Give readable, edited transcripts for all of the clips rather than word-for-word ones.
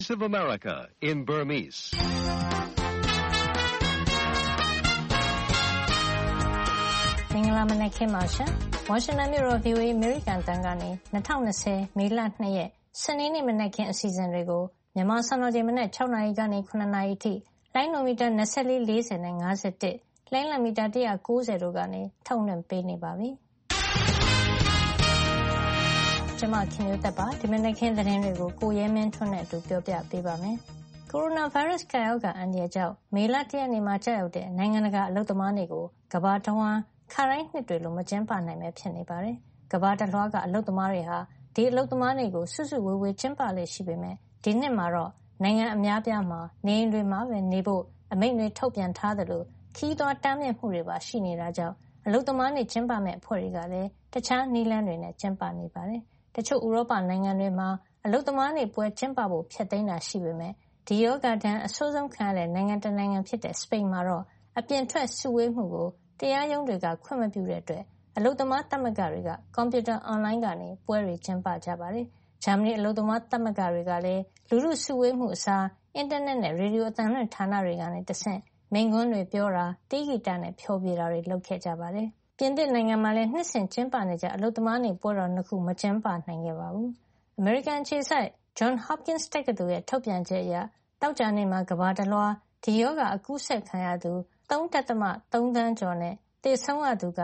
of America in Burmese. ။မင်္ဂလာမနက်ခင်းပါရှင်။ ဝါရှင်တန်မြို့တော် VOA အမေရိကန်အသံကနေ2020မေလ2ရက်စနေနေ့မနက်ခင်းအစီအစဉ်တွေကိုမြန်မာစံတော်ချိန်မနက်6နာရီကနေ9နာရီအထိလိုင်းနိုမီတာ24 40နဲ့51လိုင်းလံမီတာ190တို့ကနေထုတ်လွှင့်ပေးနေပါပြီ။ကျွန်မခင်မျိုးသက်ပါဒီမနက်ခင်းသတင်းတွေကိုကိုရဲမင်းထွန်းနဲ့အတူပြောပြပေးပါမယ်။ကိုရိုနာဗိုင်းရပ်စ်ကာရောဂါအန္တရာယ်ကြောင့်မေလ1ရက်နေ့မှာကြာရောက်တဲ့နိုင်ငံတကာအလုပ်သမားနေ့ကိုကမ္ဘာတဝန်းခါတိုင်းနှစ်တွေလိုမကျင်းပနိုင်ပဲဖြစ်နေပါတယ်။ကမ္ဘာတလွှားကအလုပ်သမားတွေဟာဒီအလုပ်သမားနေ့ကိုစုစုဝေးဝေးကျင်းပလေ့ရှိပေမဲ့ဒီနှစ်မှာတော့နိုင်ငံအများပြားမှာနေအိမ်တွေမှာပဲနေဖို့အမိန့်တွေထုတ်ပြန်ထားသလိုခီးသွွားတားမြစ်မှုတွေပါရှိနေတာကြောင့်အလုပ်သမားနေ့ကျင်းပမဲ့အဖွဲ့တွေကလည်းတခြားနည်းလမ်းတွေနဲ့ကျင်းပနေပါတယ်။တချို့ဥရောပနိုင်ငံတွေမှာအလုပ်သမားနေ့ပွဲကျင်းပဖို့ဖျက်သိမ်းတာရှိပေမဲ့ဒီရောဂါဒဏ်အဆိုးဆုံးခံရတဲ့နိုင်ငံတနိုင်ငံဖြစ်တဲ့စပိန်မှာတော့အပြင်ထွက်စုဝေးမှုကိုတရားရုံးတွေကခွင့်မပြုတဲ့အတွက်အလုပ်သမားသမဂ္ဂတွေကကွန်ပျူတာအွန်လိုင်းကနေပွဲတွေကျင်းပကြပါတယ်။ဂျာမနီအလုပ်သမားသမဂ္ဂတွေကလည်းလူထုစုဝေးမှုအစားအင်တာနက်နဲ့ရေဒီယိုအသံလွှင့်ဌာနတွေကနေတဆင့်မိန့်ခွန်းတွေပြောတာတီးဂီတနဲ့ဖျော်ဖြေတာတွေလုပ်ခဲ့ကြပါတယ်။ပြင်သစ်နိုင်ငံမှာလည်းနှစ်စဉ်ကျင်းပနေကြအလုပ်သမားနေ့ပွဲတော်2ခုမကျင်းပနိုင်ခဲ့ပါဘူး။အမေရိကန်အခြေစိုက် Johns Hopkins တက္ကသိုလ်ရဲ့ထုတ်ပြန်ချက်အရတောက်ကြနေ့မှာကမ္ဘာတလွှားဒီရောဂါအကူးစက်ခံရသူ 3.3 သန်းကျော်နဲ့သေဆုံးရသူက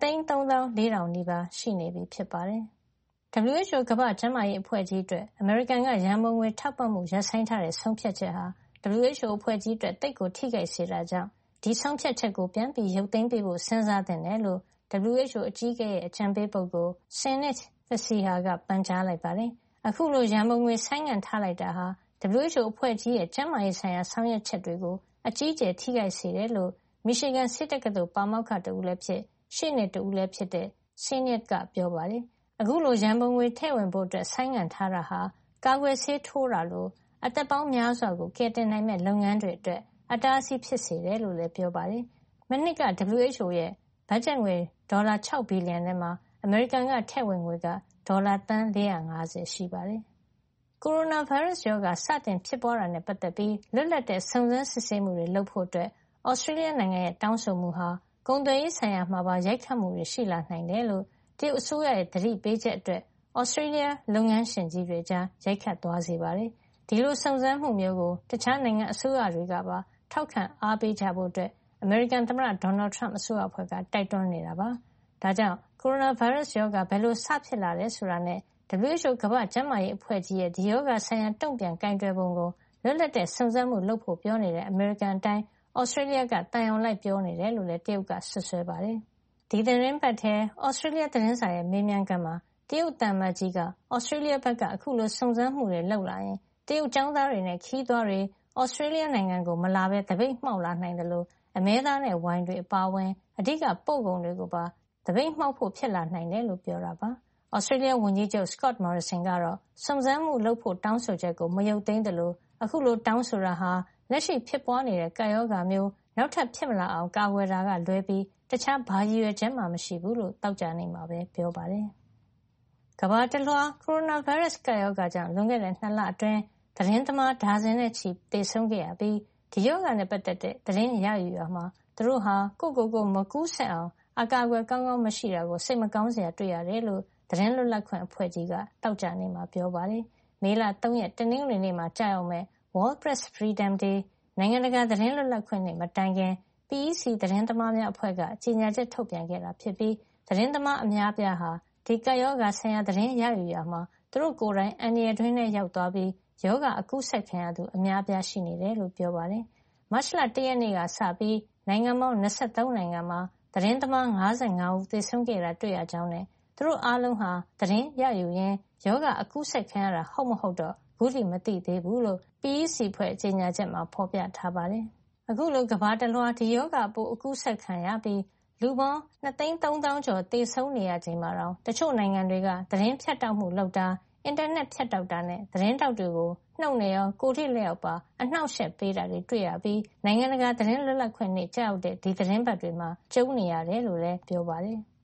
234,000 နီးပါးရှိနေပြီဖြစ်ပါတယ်။ WHO ကမ္ဘာ့ကျန်းမာရေးအဖွဲ့ကြီးအတွက်အမေရိကန်ကရန်ပုံငွေထောက်ပံ့မှုရပ်ဆိုင်းထားတဲ့ဆုံးဖြတ်ချက်ဟာ WHO အဖွဲ့ကြီးအတွက်သိပ်ကိုထိခိုက်စေတာကြောင့်ဒီဆုံးဖြတ်ချက်ကိုပြန်ပြီးရုပ်သိမ်းပေးဖို့စဉ်းစားသင့်တယ်လို့ WHO အကြီးအကဲရဲ့အကြံပေးပုဂ္ဂိုလ် Sinead Thaseer ကပန်ကြားလိုက်ပါတယ်။အခုလိုရန်ပုံငွေဆိုင်းငံ့ထားလိုက်တာဟာ WHO အဖွဲ့ကြီးရဲ့ကျန်းမာရေးဆိုင်ရာဆောင်ရွက်ချက်တွေကိုအကြီးအကျယ်ထိခိုက်စေတယ်လို့မီရှီဂန်စစ်တက္ကသိုလ်ပါမောက္ခတဦးလည်းဖြစ်ရှေ့နေတဦးလည်းဖြစ်တဲ့ Sinead ကပြောပါတယ်။အခုလိုရန်ပုံငွေထည့်ဝင်ဖို့ဆိုင်းငံ့ထားတာဟာကာကွယ်ဆေးထိုးတာလိုအသက်ပေါင်းများစွာကိုကယ်တင်နိုင်မဲ့လုပ်ငန်းတွေအတွက်အတားအဆီးဖြစ်စေတယ်လို့လည်းပြောပါတယ်။မနှစ်က WHO ရဲ့ဘတ်ဂျက်ငွေဒေါ်လာ6ဘီလီယံထဲမှာအမေရိကန်ကထည့်ဝင်ငွေကဒေါ်လာသန်း450ရှိပါတယ်။ကိုရိုနာဗိုင်းရပ်စ်ရောဂါစတင်ဖြစ်ပွားတာနဲ့ပတ်သက်ပြီးလွတ်လပ်တဲ့စုံစမ်းစစ်ဆေးမှုတွေလုပ်ဖို့အတွက်ဩစတြေးလျနိုင်ငံရဲ့တောင်းဆိုမှုဟာကုန်သွယ်ရေးဆိုင်ရာမှာပါရိုက်ခတ်မှုတွေရှိလာနိုင်တယ်လို့တရုတ်အစိုးရရဲ့သတိပေးချက်အတွက်ဩစတြေးလျလုပ်ငန်းရှင်ကြီးတွေကြားရိုက်ခတ်သွားစေပါတယ်။ဒီလိုစုံစမ်းမှုမျိုးကိုတခြားနိုင်ငံအစိုးရတွေကပါထောက်ခံအားပေးကြဖို့အတွက်အမေရိကန်သမ္မတဒေါ်နယ်ထရမ့်အစိုးရအဖွဲ့ကတိုက်တွန်းနေတာပါ။ဒါကြောင့်ကိုရိုနာဗိုင်းရပ်စ်ရောဂါဘယ်လိုစဖြစ်လာတယ်ဆိုတာနဲ့ WHO ကမ္ဘာ့ကျန်းမာရေးအဖွဲ့ကြီးရဲ့ဒီရောဂါဆိုင်ရာတုံ့ပြန်ကိုင်တွယ်ပုံကိုလွတ်လပ်တဲ့စုံစမ်းမှုလုပ်ဖို့ပြောနေတဲ့အမေရိကန်အတိုင်းဩစတြေးလျကသံယောင်လိုက်ပြောနေတယ်လို့လည်းတရုတ်ကစွပ်စွဲပါတယ်။ဒီသတင်းပတ်ထဲဩစတြေးလျသတင်းစာရဲ့မေးမြန်းခန်းမှာတရုတ်သံအမတ်ကြီးကဩစတြေးလျဘက်ကအခုလိုစုံစမ်းမှုတွေလုပ်လာရင်တရုတ်ကျောင်းသားတွေနဲ့ခရီးသွားတွေဩစတြေးလျနိုင်ငံကိုမလာဘဲသပိတ်မှောက်လာနိုင်တယ်လို့အမဲသားနဲ့ဝိုင်တွေအပါအဝင်အဓိကပို့ကုန်တွေကိုပါသပိတ်မှောက်ဖို့ဖြစ်လာနိုင်တယ်လို့ပြောတာပါ။ဩစတြေးလျဝန်ကြီးချုပ် Scott Morrison ကတော့စုံစမ်းမှုလုပ်ဖို့တောင်းဆိုချက်ကိုမရုပ်သိမ်းသလိုအခုလိုတောင်းဆိုတာဟာလက်ရှိဖြစ်ပွားနေတဲ့ကပ်ရောဂါမျိုးနောက်ထပ်ဖြစ်မလာအောင်ကာကွယ်တာကလွဲပြီးတခြားဘာရည်ရွယ်ချက်မှမရှိဘူးလို့သောကြာနေ့မှာပဲပြောပါတယ်။ကမ္ဘာတလွှားကိုရိုနာဗိုင်းရပ်စ်ကပ်ရောဂါကြောင့်လွန်ခဲ့တဲ့2လအတွင်းသတင်းသမားဒါဇင်နဲ့ချီသေဆုံးခဲ့ရပြီးဒီရောဂါနဲ့ပတ်သက်တဲ့သတင်းရယူရမှာသူတို့ဟာကိုယ့်မကူးစက်အောင်အကာအကွယ်ကောင်းကောင်းမရှိတာကိုစိတ်မကောင်းစရာတွေ့ရတယ်လို့သတင်းလွတ်လပ်ခွင့်အဖွဲ့ကြီးကသောကြာနေ့မှာပြောပါတယ်။မေလ3ရက်တနင်္ဂနွေနေ့မှာကြာရောက်မဲ့ World Press Freedom Day နိုင်ငံတကာသတင်းလွတ်လပ်ခွင့်နေ့မတိုင်ခင် PEC သတင်းသမားများအဖွဲ့ကကြေညာချက်ထုတ်ပြန်ခဲ့တာဖြစ်ပြီးသတင်းသမားအများအပြားဟာဒီကပ်ရောဂါဆိုင်ရာသတင်းရယူရမှာသူတို့ကိုယ်တိုင်အန္တရာယ်တွင်းထဲရောက်သွားပြီးရောဂါအကူးစက်ခံရသူအများအပြားရှိနေတယ်လို့ပြောပါတယ်။မတ်လ1ရက်နေ့ကစပြီးနိုင်ငံပေါင်း23နိုင်ငံမှာသတင်းသမား55ဦးသေဆုံးခဲ့တာတွေ့ရကြောင်းနဲ့သူတို့အားလုံးဟာသတင်းရယူရင်းရောဂါအကူးစက်ခံရတာဟုတ်မဟုတ်တော့ခုထိမသိသေးဘူးလို့ PEC ဖွဲ့ကြေညာချက်မှာဖော်ပြထားပါတယ်။အခုလိုကမ္ဘာတလွှားဒီရောဂါပိုးအကူးစက်ခံရပြီးလူပေါင်း230,000 ကျော်သေဆုံးနေရချိန်မှာတော့တချို့နိုင်ငံတွေကသတင်းဖြတ်တောက်မှုလုပ်တာအင်တာနက်ဖြတ်တောက်တာနဲ့သတင်းတောက်တွေကိုနှုတ်နေရောကိုထိလျောက်ပါအနှောက်အယှက်ပေးတာတွေတွေ့ရပြီးနိုင်ငံတကာသတင်းလွတ်လပ်ခွင့်နေ့ကြောက်တဲ့ဒီသတင်းပတ်တွေမှာကျုံနေရတယ်လို့လည်းပြောပါတယ်။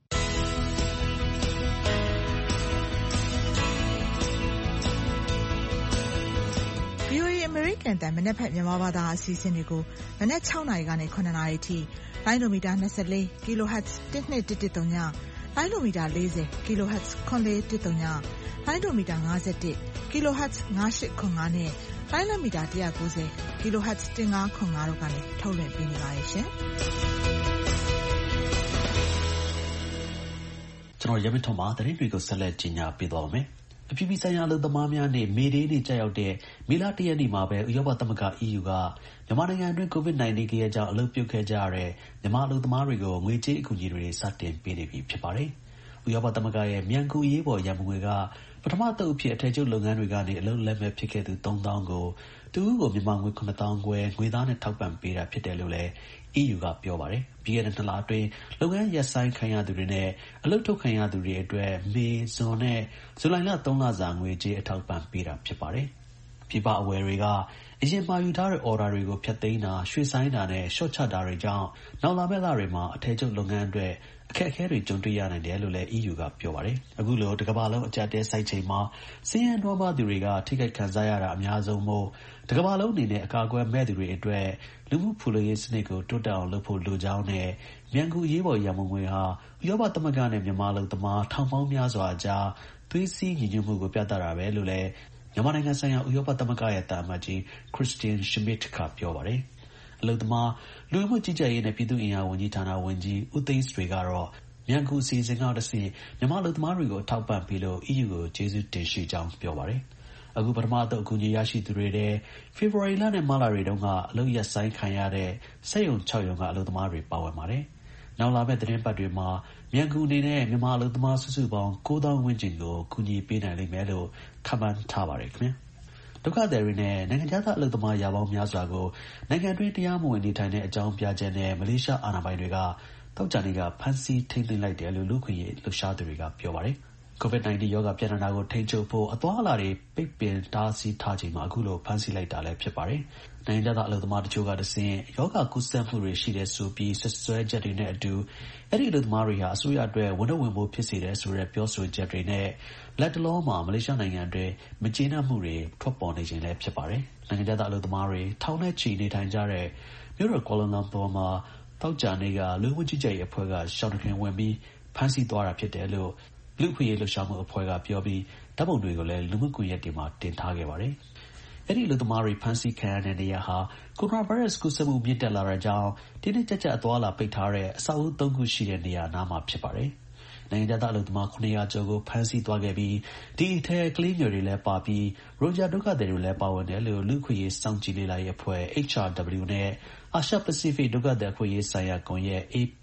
VOA မေရိကန်တန်မနက်ဖက်မြန်မာဘာသာအစီအစဉ်တွေကိုမနက်6နာရီကနေ9နာရီထိလိုင်းလိုမီတာ24 kHz 1213ညလိုင်းလိုမီတာ40 kHz 9113ညလိုင်းလိုမီတာ51 kHz 9805နဲ့လိုင်းလိုမီတာ190 kHz 1505တို့ကနေထုတ်လွှင့်ပေးနေပါတယ်ရှင်ကျွန်တော်ရမင်းထွန်းမှာသတင်းတွေကိုဆက်လက်ကြီးညာပေးသွားပါမယ်။အပြည်ပြည်ဆိုင်ရာအလုပ်သမားများနေ့မေဒေးနေ့ကြာရောက်တဲ့မေလ 1 ရက်နေ့မှာပဲဥရောပသမဂ္ဂ EU ကမြန်မာနိုင်ငံအတွင်း COVID-19 ကရကြောင့်အလုပ်ပြုတ်ခဲ့ကြရတဲ့မြန်မာအလုပ်သမားတွေကိုငွေကြေးအကူအညီတွေစတင်ပေးနေပြီဖြစ်ပါတယ်။ဥရောပသမဂ္ဂရဲ့မြန်ကူအရေးပေါ်ရန်ပုံငွေကပထမသုတ်အဖြစ်အထည်ချုပ်လုပ်ငန်းတွေကနေအလုပ်လက်မဲ့ဖြစ်ခဲ့သူ 3000 ကိုတဦးကိုမြန်မာငွေ 9000 ခွဲငွေသားနဲ့ထောက်ပံ့ပေးတာဖြစ်တယ်လို့လည်း EU ကပြောပါတယ်။ပြီးခဲ့တဲ့ 2 လအတွင်းလုပ်ငန်းရပ်ဆိုင်းခံရသူတွေနဲ့အလုပ်ထုတ်ခံရသူတွေအတွက်မေ၊ဇွန်နဲ့ဇူလိုင်လ 3 လစာငွေကြေးအထောက်အပံ့ပေးတာဖြစ်ပါတယ်။ပြည်ပအဝယ်တွေကအရင်မှာယူထားတဲ့အော်ဒါတွေကိုဖျက်သိမ်းတာ၊ရွှေ့ဆိုင်းတာနဲ့ရှော့ချတာတွေကြောင့်နောက်လာမယ့်လတွေမှာအထည်ချုပ်လုပ်ငန်းအတွက်အခက်အခဲတွေကြုံတွေ့ရနိုင်တယ်လို့လည်း EU ကပြောပါတယ်။အခုလိုတစ်ကမ္ဘာလုံးအကျပ်တဲစိုက်ချိန်မှာဆင်းရဲနွမ်းပါးသူတွေကထိခိုက်ခံစားရတာအများဆုံးမို့တစ်ကမ္ဘာလုံးအနေနဲ့အကာအကွယ်မဲ့သူတွေအတွက်လူမှုဖူလုံရေးစနစ်ကိုတိုးတက်အောင်လုပ်ဖို့လိုကြောင်းနဲ့မြန်ကူအရေးပေါ်ရန်ပုံငွေဟာဥရောပသမဂ္ဂနဲ့မြန်မာအလုပ်သမားထောင်ပေါင်းများစွာအကြားသွေးစည်းညီညွတ်မှုကိုပြသတာပဲလို့လည်းမြန်မာနိုင်ငံဆိုင်ရာဥရောပသမဂ္ဂရဲ့တာအမတ်ကြီး Christian Schmidt ကပြောပါတယ်။အလုပ်သမားလူဝင်မှုကြီးကြပ်ရေးနဲ့ပြည်သူ့အင်အားဝန်ကြီးဌာနဝန်ကြီးဦးသိန်းဆွေကတော့မြန်ကူအစီအစဉ်ကတစ်ဆင့်မြန်မာအလုပ်သမားတွေကိုထောက်ပံ့ပြီးလို့ EU ကိုကျေးဇူးတင်ရှိကြောင်းပြောပါတယ်။အခုပထမအသုတ်အကူအညီရရှိသူတွေတဲ့ဖေဖော်ဝါရီလနဲ့မတ်လတွေတုန်းကအလုပ်ရပ်ဆိုင်းခံရတဲ့စက်ရုံ 6 ရုံကအလုပ်သမားတွေပါဝင်ပါတယ်။နောက်လာမယ့်သတင်းပတ်တွေမှာမြန်ကူအနေနဲ့မြန်မာအလုပ်သမားစုစုပေါင်း 9000 ဝန်းကျင်ကိုကူညီပေးနိုင်လိမ့်မယ်လို့ခန့်မှန်းထားပါတယ်ခင်ဗျာ။ဒုက္ခသည်တွေနဲ့နိုင်ငံခြားသားအလုပ်သမားရာပေါင်းများစွာကိုနိုင်ငံတွင်းတရားမဝင်နေထိုင်တဲ့အကြောင်းပြချက်နဲ့မလေးရှားအာဏာပိုင်တွေကသောကြာနေ့ကဖမ်းဆီးထိန်းသိမ်းလိုက်တယ်လို့လူ့အခွင့်အရေးလှုပ်ရှားသူတွေကပြောပါတယ်။ COVID-19 ရောဂါပြန့်နှံ့တာကိုထိန်းချုပ်ဖို့အသွားအလာတွေပိတ်ပင်တားဆီးထားချိန်မှာအခုလိုဖမ်းဆီးလိုက်တာလည်းဖြစ်ပါတယ်။နိုင်ငံခြားသားအလုပ်သမားတချို့ကတဆင့်ရောဂါကူးစက်မှုတွေရှိတယ်ဆိုပြီးဆွဆွဲချက်တွေနဲ့အတူအဲ့ဒီအလုပ်သမားတွေဟာအစိုးရအတွက်ဝန်ထုတ်ဝန်ပိုးဖြစ်စေတယ်ဆိုတဲ့ပြောဆိုချက်တွေနဲ့လက်တလောမှာမလေးရှားနိုင်ငံအတွင်းမကျေနပ်မှုတွေထွက်ပေါ်နေချိန်လည်းဖြစ်ပါတယ်။နိုင်ငံခြားသားအလုပ်သမားတွေထောင်နဲ့ချီနေထိုင်ကြတဲ့မြို့တော်ကွာလာလမ်ပူမှာသောကြာနေ့ကလူဝင်မှုကြီးကြပ်ရေးအဖွဲ့ကရှောင်းတခင်ဝင်ပြီးဖမ်းဆီးသွားတာဖြစ်တယ်လို့လူ့အခွင့်အရေးလှုပ်ရှားမှုအဖွဲ့ကပြောပြီးဓာတ်ပုံတွေကိုလည်းလူမှုကွန်ရက်တွေမှာတင်ထားခဲ့ပါတယ်။အဲ့ဒီလူသမားတွေဖမ်းဆီးခံရတဲ့နေရာဟာကိုရိုနာဗိုင်းရပ်စ်ကူးစက်မှုမြင့်တက်လာတာကြောင့်တင်းတင်းကြပ်ကြပ်အသွားအလာပိတ်ထားတဲ့အဆောက်အဦ 3 ခုရှိတဲ့နေရာနားမှာဖြစ်ပါတယ်။နိုင်ငံခြားသားအလုပ်သမား 900 ကျော်ကိုဖမ်းဆီးသွားခဲ့ပြီးဒီအထဲကလေးငယ်တွေလည်းပါပြီးရိုဂျာဒုက္ခသည်တွေလည်းပါဝင်တယ်လို့လူ့အခွင့်အရေးစောင့်ကြည့်လေ့လာရေးအဖွဲ့ HRW နဲ့အာရှပစိဖိတ်ဒုက္ခသည်အခွင့်အရေးဆိုင်ရာကွန်ရက်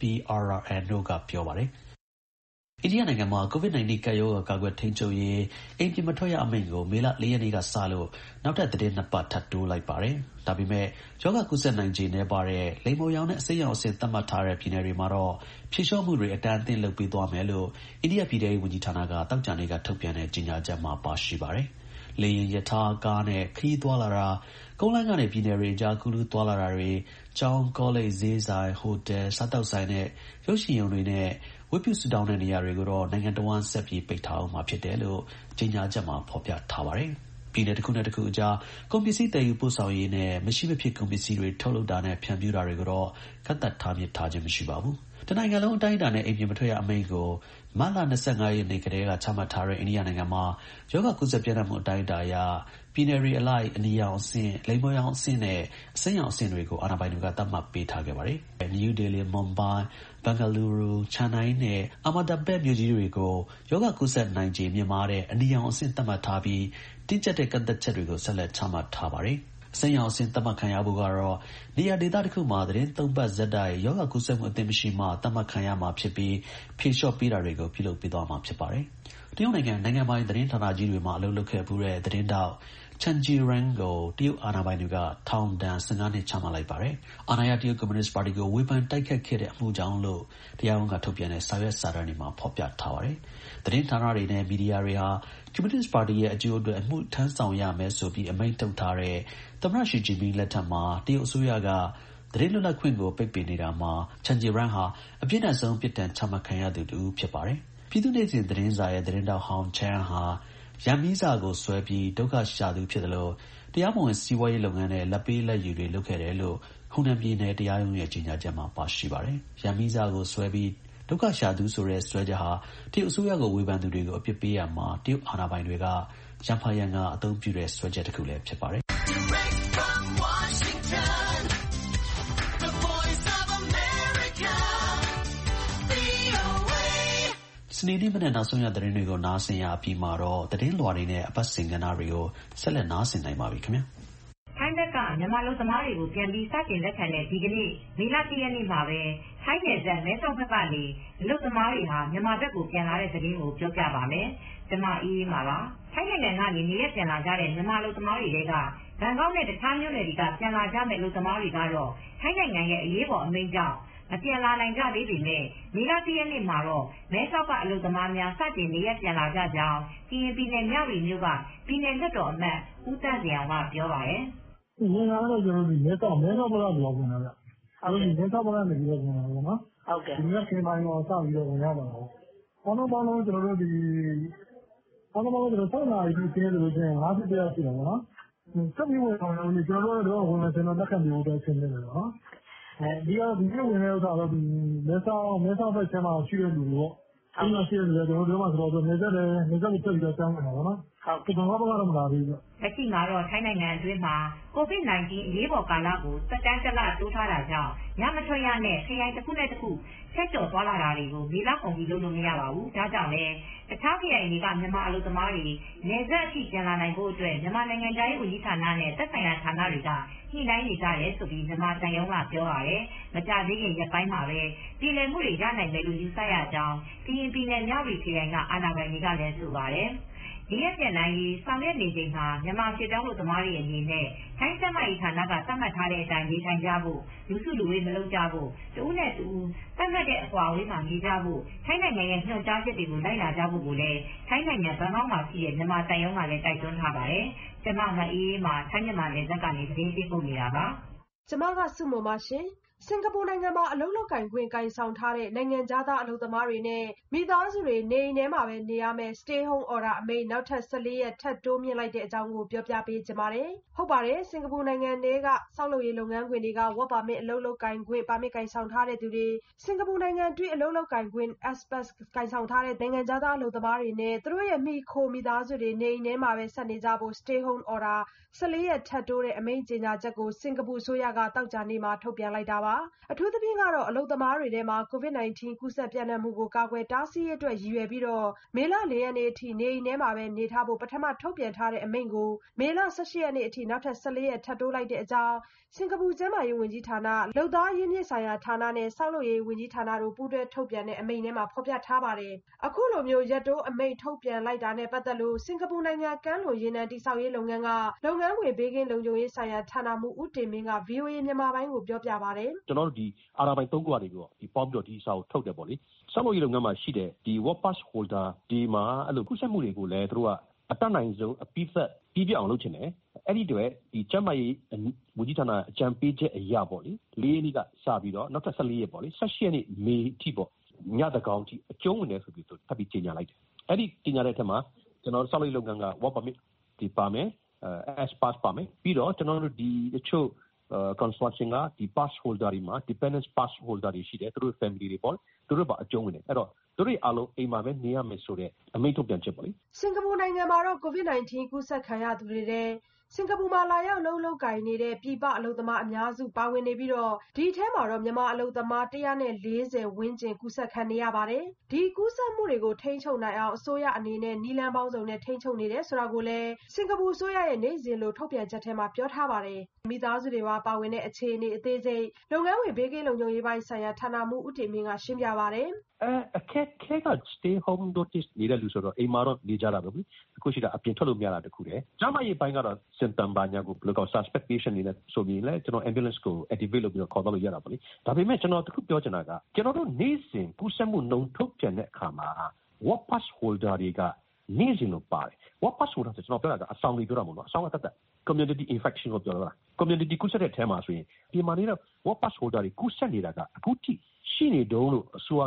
APRRN တို့ကပြောပါတယ်။အိန္ဒိယနိုင်ငံမှာ COVID-19 ကပ်ရောဂါကာကွယ်ထိန်းချုပ်ရေးအိမ်ပြင်မထွက်ရအမိန့်ကိုမေလ 4 ရက်နေ့ကစလို့နောက်ထပ်သီတင်း 2 ပတ်ထပ်တိုးလိုက်ပါတယ်။ဒါပေမဲ့ရောဂါကူးစက်နိုင်ခြေနည်းပါးတဲ့လိင်ပုံရောင်နဲ့အစိမ်းရောင်အဆင့်သတ်မှတ်ထားတဲ့ပြည်နယ်တွေမှာတော့ဖြေလျှော့မှုတွေအတန်းအသင့်လုပ်ပေးသွားမယ်လို့အိန္ဒိယပြည်ထဲရေးဝန်ကြီးဌာနကသောကြာနေ့ကထုတ်ပြန်တဲ့ကြေညာချက်မှာပါရှိပါတယ်။လေယာဉ်ရထားကားနဲ့ခရီးသွားလာတာကုန်းလမ်းကနေပြည်နယ်တွေအကြားကူးလူးသွားလာတာတွေကျောင်းကောလိပ်ဈေးဆိုင်ဟိုတယ်စားသောက်ဆိုင်နဲ့ရုပ်ရှင်ရုံတွေနဲ့ဝတ်ပြုဆုတောင်းတဲ့နေရာတွေကိုတော့နိုင်ငံတော်ဝန်ဆက်ပြီးပိတ်ထားအောင်မှာဖြစ်တယ်လို့ကြေညာချက်မှာဖော်ပြထားပါတယ်။ပြည်နယ်တစ်ခုနဲ့တစ်ခုအကြားကုန်ပစ္စည်းတည်ယူပို့ဆောင်ရေးနဲ့မရှိမဖြစ်ကုန်ပစ္စည်းတွေထုတ်လုပ်တာနဲ့ဖြန့်ဖြူးတာတွေကိုတော့ကန့်သတ်ထားခြင်းမရှိပါဘူး။တနိုင်ငံလုံးအတိုင်းအတာနဲ့အိမ်ပြင်မထွက်ရအမိန့်ကိုမတ်လ 25 ရက်နေ့ကတည်းကချမှတ်ထားတဲ့အိန္ဒိယနိုင်ငံမှာရောဂါကူးစက်ပြန့်နှံ့မှုအတိုင်းအတာအရပြည်နယ်တွေအလိုက်အနီရောင်အဆင့်လိင်ပေါ်ရောင်အဆင့်နဲ့အစိမ်းရောင်အဆင့်တွေကိုအာဏာပိုင်တွေကသတ်မှတ်ပေးထားခဲ့ပါတယ်။ နယူးဒေလီ၊မွန်ဘိုင်း၊ဘန်ဂလူရူ၊ချန်နိုင်းနဲ့အာမဒါဘက်မြို့ကြီးတွေကိုရောဂါကူးစက်နိုင်ခြေမြင့်မားတဲ့အနီရောင်အဆင့်သတ်မှတ်ထားပြီးတင်းကျပ်တဲ့ကန့်သတ်ချက်တွေကိုဆက်လက်ချမှတ်ထားပါတယ်။အစိမ်းရောင်အဆင့်သတ်မှတ်ခံရဖို့ကတော့နေရာဒေသတစ်ခုမှာသတင်း 3 ပတ်ဆက်တိုက်ရောဂါကူးစက်မှုအသစ်မရှိမှသတ်မှတ်ခံရမှာဖြစ်ပြီးဖြေလျှော့ပေးတာတွေကိုပြုလုပ်ပေးသွားမှာဖြစ်ပါတယ်။တရုတ်နိုင်ငံပိုင်သတင်းဌာနကြီးတွေမှာအလုပ်လုပ်ခဲ့ဖူးတဲ့သတင်းတောက် Chen Jiren ကိုတရုတ်အာဏာပိုင်တွေကထောင်ဒဏ် 15 နှစ်ချမှတ်လိုက်ပါတယ်။အာဏာရတရုတ်ကွန်မြူနစ်ပါတီကိုဝေဖန်တိုက်ခိုက်ခဲ့တဲ့အမှုကြောင့်လို့တရားရုံးကထုတ်ပြန်တဲ့စာရွက်စာတမ်းတွေမှာဖော်ပြထားပါတယ်။သတင်းဌာနတွေနဲ့မီဒီယာတွေဟာကွန်မြူနစ်ပါတီရဲ့အကျိုးအတွက်အမှုထမ်းဆောင်ရမယ်ဆိုပြီးအမိန့်ထုတ်ထားတဲ့သမ္မတရှီဂျင်ပင်းလက်ထက်မှာတရုတ်အစိုးရကသတင်းလွတ်လပ်ခွင့်ကိုပိတ်ပင်နေတာမှာChen Jirenဟာအပြစ်ဒဏ်ဆုံးပြစ်ဒဏ်ချမှတ်ခံရသူတစ်ဦးဖြစ်ပါတယ်။ပြည်သူ့နေ့စဉ်သတင်းစာရဲ့သတင်းတောက်ဟောင်းချန်ဟာရန်မီးစာကိုဆွဲပြီးဒုက္ခရှာသူဖြစ်တယ်လို့တရားမဝင်စီးပွားရေးလုပ်ငန်းနဲ့လက်ပေးလက်ယူတွေလုပ်ခဲ့တယ်လို့ဟူနန်ပြည်နယ်တရားရုံးရဲ့ကြေညာချက်မှာပါရှိပါတယ်။ရန်မီးစာကိုဆွဲပြီးဒုက္ခရှာသူဆိုတဲ့စွဲချက်ဟာတရုတ်အစိုးရကိုဝေဖန်သူတွေကိုအပြစ်ပေးရမှာတရုတ်အာဏာပိုင်တွေကရန်ဖာရန်ကအသုံးပြုတဲ့စွဲချက်တစ်ခုလည်းဖြစ်ပါတယ်။စနေနေ့မနက်နောက်ဆုံးရသတင်းတွေကိုနားဆင်ရပြီးမှတော့သတင်းလွှာတွေနဲ့အပတ်စဉ်ကဏ္ဍတွေကိုဆက်လက်နားဆင်နိုင်ပါပြီခင်ဗျာ။ထိုင်းဘက်ကမြန်မာလူသမားတွေကိုပြန်ပြီးစတင်လက်ခံတဲ့ဒီကနေ့မေလ 1 ရက်နေ့မှာပဲထိုင်းနယ်စပ်မဲဆောက်ဘက်ကနေလူသမားတွေဟာမြန်မာဘက်ကိုပြန်လာတဲ့သတင်းကိုပြောပြပါမယ်။ကျွန်မအေးမှာပါ။ထိုင်းနိုင်ငံကနေနေရက်ပြန်လာကြတဲ့မြန်မာလူသမားတွေကဘန်ကောက်နဲ့တခြားမြို့နယ်တွေကပြန်လာကြတဲ့လူသမားတွေကတော့ထိုင်းနိုင်ငံရဲ့အရေးပေါ်အမိန့်ကြောင့်မပြန်လာနိုင်ကြသေးပေမဲ့မေလ 1 ရက်နေ့မှာတော့မဲဆောက်ကအလုပ်သမားများစတင်နေရက်ပြန်လာကြကြောင်းကရင်ပြည်နယ်မြဝတီမြို့ကပြည်နယ်လွှတ်တော်အမတ်ဦးတန့်စင်အောင်ကပြောပါတယ်။ဒီနေ့ကတော့ကျွန်တော်တို့မဲဆောက်ဘက်ကပြောပြန်လာကြ။အဲဒီမဲဆောက်ဘက်ကနေပြီးတော့ပြန်လာတယ်နော်။ဟုတ်ကဲ့။ဒီနေ့ခင်ပိုင်းတော့စပြီးတော့ဝင်ရပါတော့။ဘာလို့ကျွန်တော်တို့7 နာရီပြီးသေးတယ်လို့ဆိုရင်50တရားရှိတယ်နော်။စက်ပြီးဝင်အောင်လို့ကျွန်တော်တို့ဝင်မယ်ဆိုတော့လက်ခံပြီးတော့ဆင်းနေတယ်နော်။ဒီနေ့ဝင်တဲ့ဥစ္စာတော့မဲဆောက်ဘက်ကျမှရှိတဲ့လူတွေပေါ့။အဲဒီမှာရှိတဲ့လူတွေကျွန်တော်တို့မှဆိုတော့နေဆက်ပြီးတော့ကျောင်းနေတာပေါ့နော်။ဟုတ်ကဲ့ကျွန်တော်ကတော့မလာသေးဘူး။လက်ရှိမှာတော့ထိုင်းနိုင်ငံအတွင်းမှာ COVID-19 အရေးပေါ်ကာလကိုသက်တမ်းတစ်လတိုးထားတာကြောင့်ညမထွက်ရနဲ့ခရိုင်တစ်ခုနဲ့တစ်ခုဆက်ကျော်သွားလာတာတွေကိုမေလကုန်ပြီးလုပ်လို့မရပါဘူး။ဒါကြောင့်လည်းတခြားခရိုင်တွေကမြန်မာအလုပ်သမားတွေနယ်စပ်အထိပြန်လာနိုင်ဖို့အတွက်မြန်မာနိုင်ငံသားရေးဝန်ကြီးဌာနနဲ့သက်ဆိုင်ရာဌာနတွေကညှိနှိုင်းနေကြတယ်ဆိုပြီးမြန်မာတန်ရုံးကပြောပါတယ်။မကြသေးခင်ရက်ပိုင်းမှာပဲပြည်လည်မှုတွေရနိုင်မယ်လို့ယူဆရကြောင်းကရင်ပြည်နယ်မြဝတီခရိုင်ကအာဏာပိုင်တွေကလည်းဆိုပါတယ်။ဒီရက်ပြန်နိုင်ရေးဆောင်ရွက်နေချိန်မှာမြန်မာပြည်တောင်းလူသမားတွေအနေနဲ့ထိုင်းကျန်းမာရေးဌာနကသတ်မှတ်ထားတဲ့အတိုင်းနေထိုင်ကြဖို့လူစုလူဝေးမလုပ်ကြဖို့တဦးနဲ့တဦးသတ်မှတ်တဲ့အကွာအဝေးမှာနေကြဖို့ထိုင်းနိုင်ငံရဲ့ညွှန်ကြားချက်တွေကိုလိုက်နာကြဖို့ကိုလည်းထိုင်းနိုင်ငံဘန်ကောက်မှာရှိတဲ့မြန်မာတန်ရုံးကလည်းတိုက်တွန်းထားပါတယ်။ကျမမအေးမှာထိုင်းမြန်မာနယ်စပ်ကနေသတင်းပေးပို့နေတာပါ။ကျမကစုမပါရှင်။စင်ကာပူနိုင်ငံမှာအလုပ်လုပ်ကိုင်ခွင့်ကိုင်ဆောင်ထားတဲ့နိုင်ငံသားအလုပ်သမားတွေနဲ့မိသားစုတွေနေအိမ်ထဲမှာပဲနေရမယ် Stay Home Order အမိန့်နောက်ထပ်14ရက်ထပ်တိုးမြင့်လိုက်တဲ့အကြောင်းကိုပြောပြပေးချင်ပါတယ်။ဟုတ်ပါတယ်စင်ကာပူနိုင်ငံထဲကစောက်လုပ်ရေးလုပ်ငန်းခွင်တွေက Work Permit အလုပ်လုပ်ကိုင်ခွင့်ပါမစ်ကိုင်ဆောင်ထားတဲ့သူတွေစင်ကာပူနိုင်ငံတွင်းအလုပ်လုပ်ကိုင်ခွင့် Express ကိုင်ဆောင်ထားတဲ့နိုင်ငံသားအလုပ်သမားတွေနဲ့သူတို့ရဲ့မိခိုမိသားစုတွေနေအိမ်ထဲမှာပဲဆက်နေကြဖို့ Stay Home Order 14ရက်ထပ်တိုးတဲ့အမိန့်ကြေညာချက်ကိုစင်ကာပူအစိုးရကတောက်ကြနေ့မှာထုတ်ပြန်လိုက်တာပါ။အထူးသဖြင့်ကတော့အလုပ်သမားတွေထဲမှာ COVID-19 ကူးစက်ပြန့်နှံ့မှုကိုကာကွယ်တားဆီးရေးအတွက်ရည်ရွယ်ပြီးတော့မေလ 4 ရက်နေ့အထိနေအိမ်ထဲမှာပဲနေထားဖို့ပထမထုတ်ပြန်ထားတဲ့အမိန့်ကိုမေလ 18 ရက်နေ့အထိနောက်ထပ်14ရက်ထပ်တိုးလိုက်တဲ့အကြောင်းစင်ကာပူကျန်းမာရေးဝန်ကြီးဌာန၊လုပ်သားရင်းမြစ်ဆိုင်ရာဌာနနဲ့ဆောက်လုပ်ရေးဝန်ကြီးဌာနတို့ပူးတွဲထုတ်ပြန်တဲ့အမိန့်ထဲမှာဖော်ပြထားပါတယ်။အခုလိုမျိုးရက်တိုးအမိန့်ထုတ်ပြန်လိုက်တာနဲ့ပတ်သက်လို့စင်ကာပူနိုင်ငံကမ်းလွန်ရေနံတည်ဆောက်ရေးလုပ်ငန်းကလုပ်ငန်းခွင်ဘေးကင်းလုံခြုံရေးဆိုင်ရာဌာနမှူးဦးတင်မင်းက VOA မြန်မာပိုင်းကိုပြောပြပါတယ်။ကျွန်တော်တို့ဒီအာဏာပိုင်3ခုကနေပြီးတော့ဒီပေါင်းပြီးတော့ဒီစာကိုထုတ်တယ်ပေါ့လေ။ဆောက်လုပ်ရေးလုပ်ငန်းမှာရှိတဲ့ဒီ work pass holder ဒီမှာအဲ့လိုကုသမှုတွေကိုလည်းသူတို့ကအတတ်နိုင်ဆုံးအပိသက်ပြီးပြအောင်လုပ်ချင်တယ်။အဲ့ဒီတွေဒီကျန်းမာရေးဝန်ကြီးဌာနအကြံပေးချက်အရာပေါ့လေ၄ရက်နေ့ကစပြီးတော့နောက်ထပ်14ရက်ပေါ့လေ18ရက်နေ့မေအထိပေါ့ညတကောင်ထိအကျုံးဝင်တယ်ဆိုပြီးသူထပ်ပြီးကြေညာလိုက်တယ်။အဲ့ဒီကြေညာတဲ့အထက်မှာကျွန်တော်ဆောက်လုပ်ရေးလုပ်ငန်းက work permit ဒီပါမယ်S pass ပါမယ်ပြီးတော့ကျွန်တော်တို့ဒီတချို့construction ကဒီ pass holder တွေမှာ dependent pass holder တွေရှိတယ်သူတို့ family တွေပေါ့သူတို့ပါအကျုံးဝင်တယ်အဲ့တော့သူတို့အားလုံးအိမ်မှာပဲနေရမယ်ဆိုတဲ့အမိန့်ထုတ်ပြန်ချက်ပေါ့လေစင်ကာပူနိုင်ငံမှာတော့ COVID-19 ကူးစက်ခံရသူတွေတဲ့စင်ကာပူမှာလာရောက်လုပ်ကိုင်နေတဲ့ပြည်ပအလုပ်သမားအများစုပါဝင်နေပြီးတော့ဒီထဲမှာတော့မြန်မာအလုပ်သမား140ဝန်းကျင်ကူးစက်ခံနေရပါတယ်။ဒီကူးစက်မှုတွေကိုထိန်းချုပ်နိုင်အောင်အစိုးရအနေနဲ့နည်းလမ်းပေါင်းစုံနဲ့ထိန်းချုပ်နေတယ်ဆိုတာကိုလည်းစင်ကာပူအစိုးရရဲ့နေ့စဉ်လိုထုတ်ပြန်ချက်ထဲမှာပြောထားပါတယ်။မိသားစုတွေပါဝင်တဲ့အခြေအနေအသေးစိတ်လုပ်ငန်းဝင်ဘေးကင်းလုံခြုံရေးပိုင်းဆိုင်ရာဌာနမှူးဦးတင်မင်းကရှင်းပြပါတယ်။အခက်ခဲက stay home notice နေတဲ့လူဆိုတော့အိမ်မှာတော့နေကြတာပဲဗျ။အခုရှိတာအပြင်ထွက်လို့မရတာတခုတည်း။ကျန်းမာရေးပိုင်းကတော့ symptom ဘာညာကိုဘယ်လိုကော suspect patient တွေနဲ့ဆိုပြီးလဲကျွန်တော် ambulance ကို activate လုပ်ပြီးတော့ခေါ်တော့လို့ရတာပေါ့လေ။ဒါပေမဲ့ကျွန်တော်တခုပြောချင်တာကကျွန်တော်တို့နေ့စဉ်ကူးစက်မှုနှုန်းထုတ်ပြန်တဲ့အခါမှာ work pass holder တွေကနေ့စဉ်လို့ပါတယ်။ work pass holder ဆိုကျွန်တော်ပြောတာကအဆောင်တွေပြောတာမဟုတ်ဘူး။အဆောင်ကတတ် community infection ကိုပြောတာ community ကူးစက်တဲ့အထဲမှာဆိုရင်ဒီမှာနေတဲ့ work pass holder တွေကူးစက်နေတာကအခုထိရှိနေတုန်းလို့အစိုးရက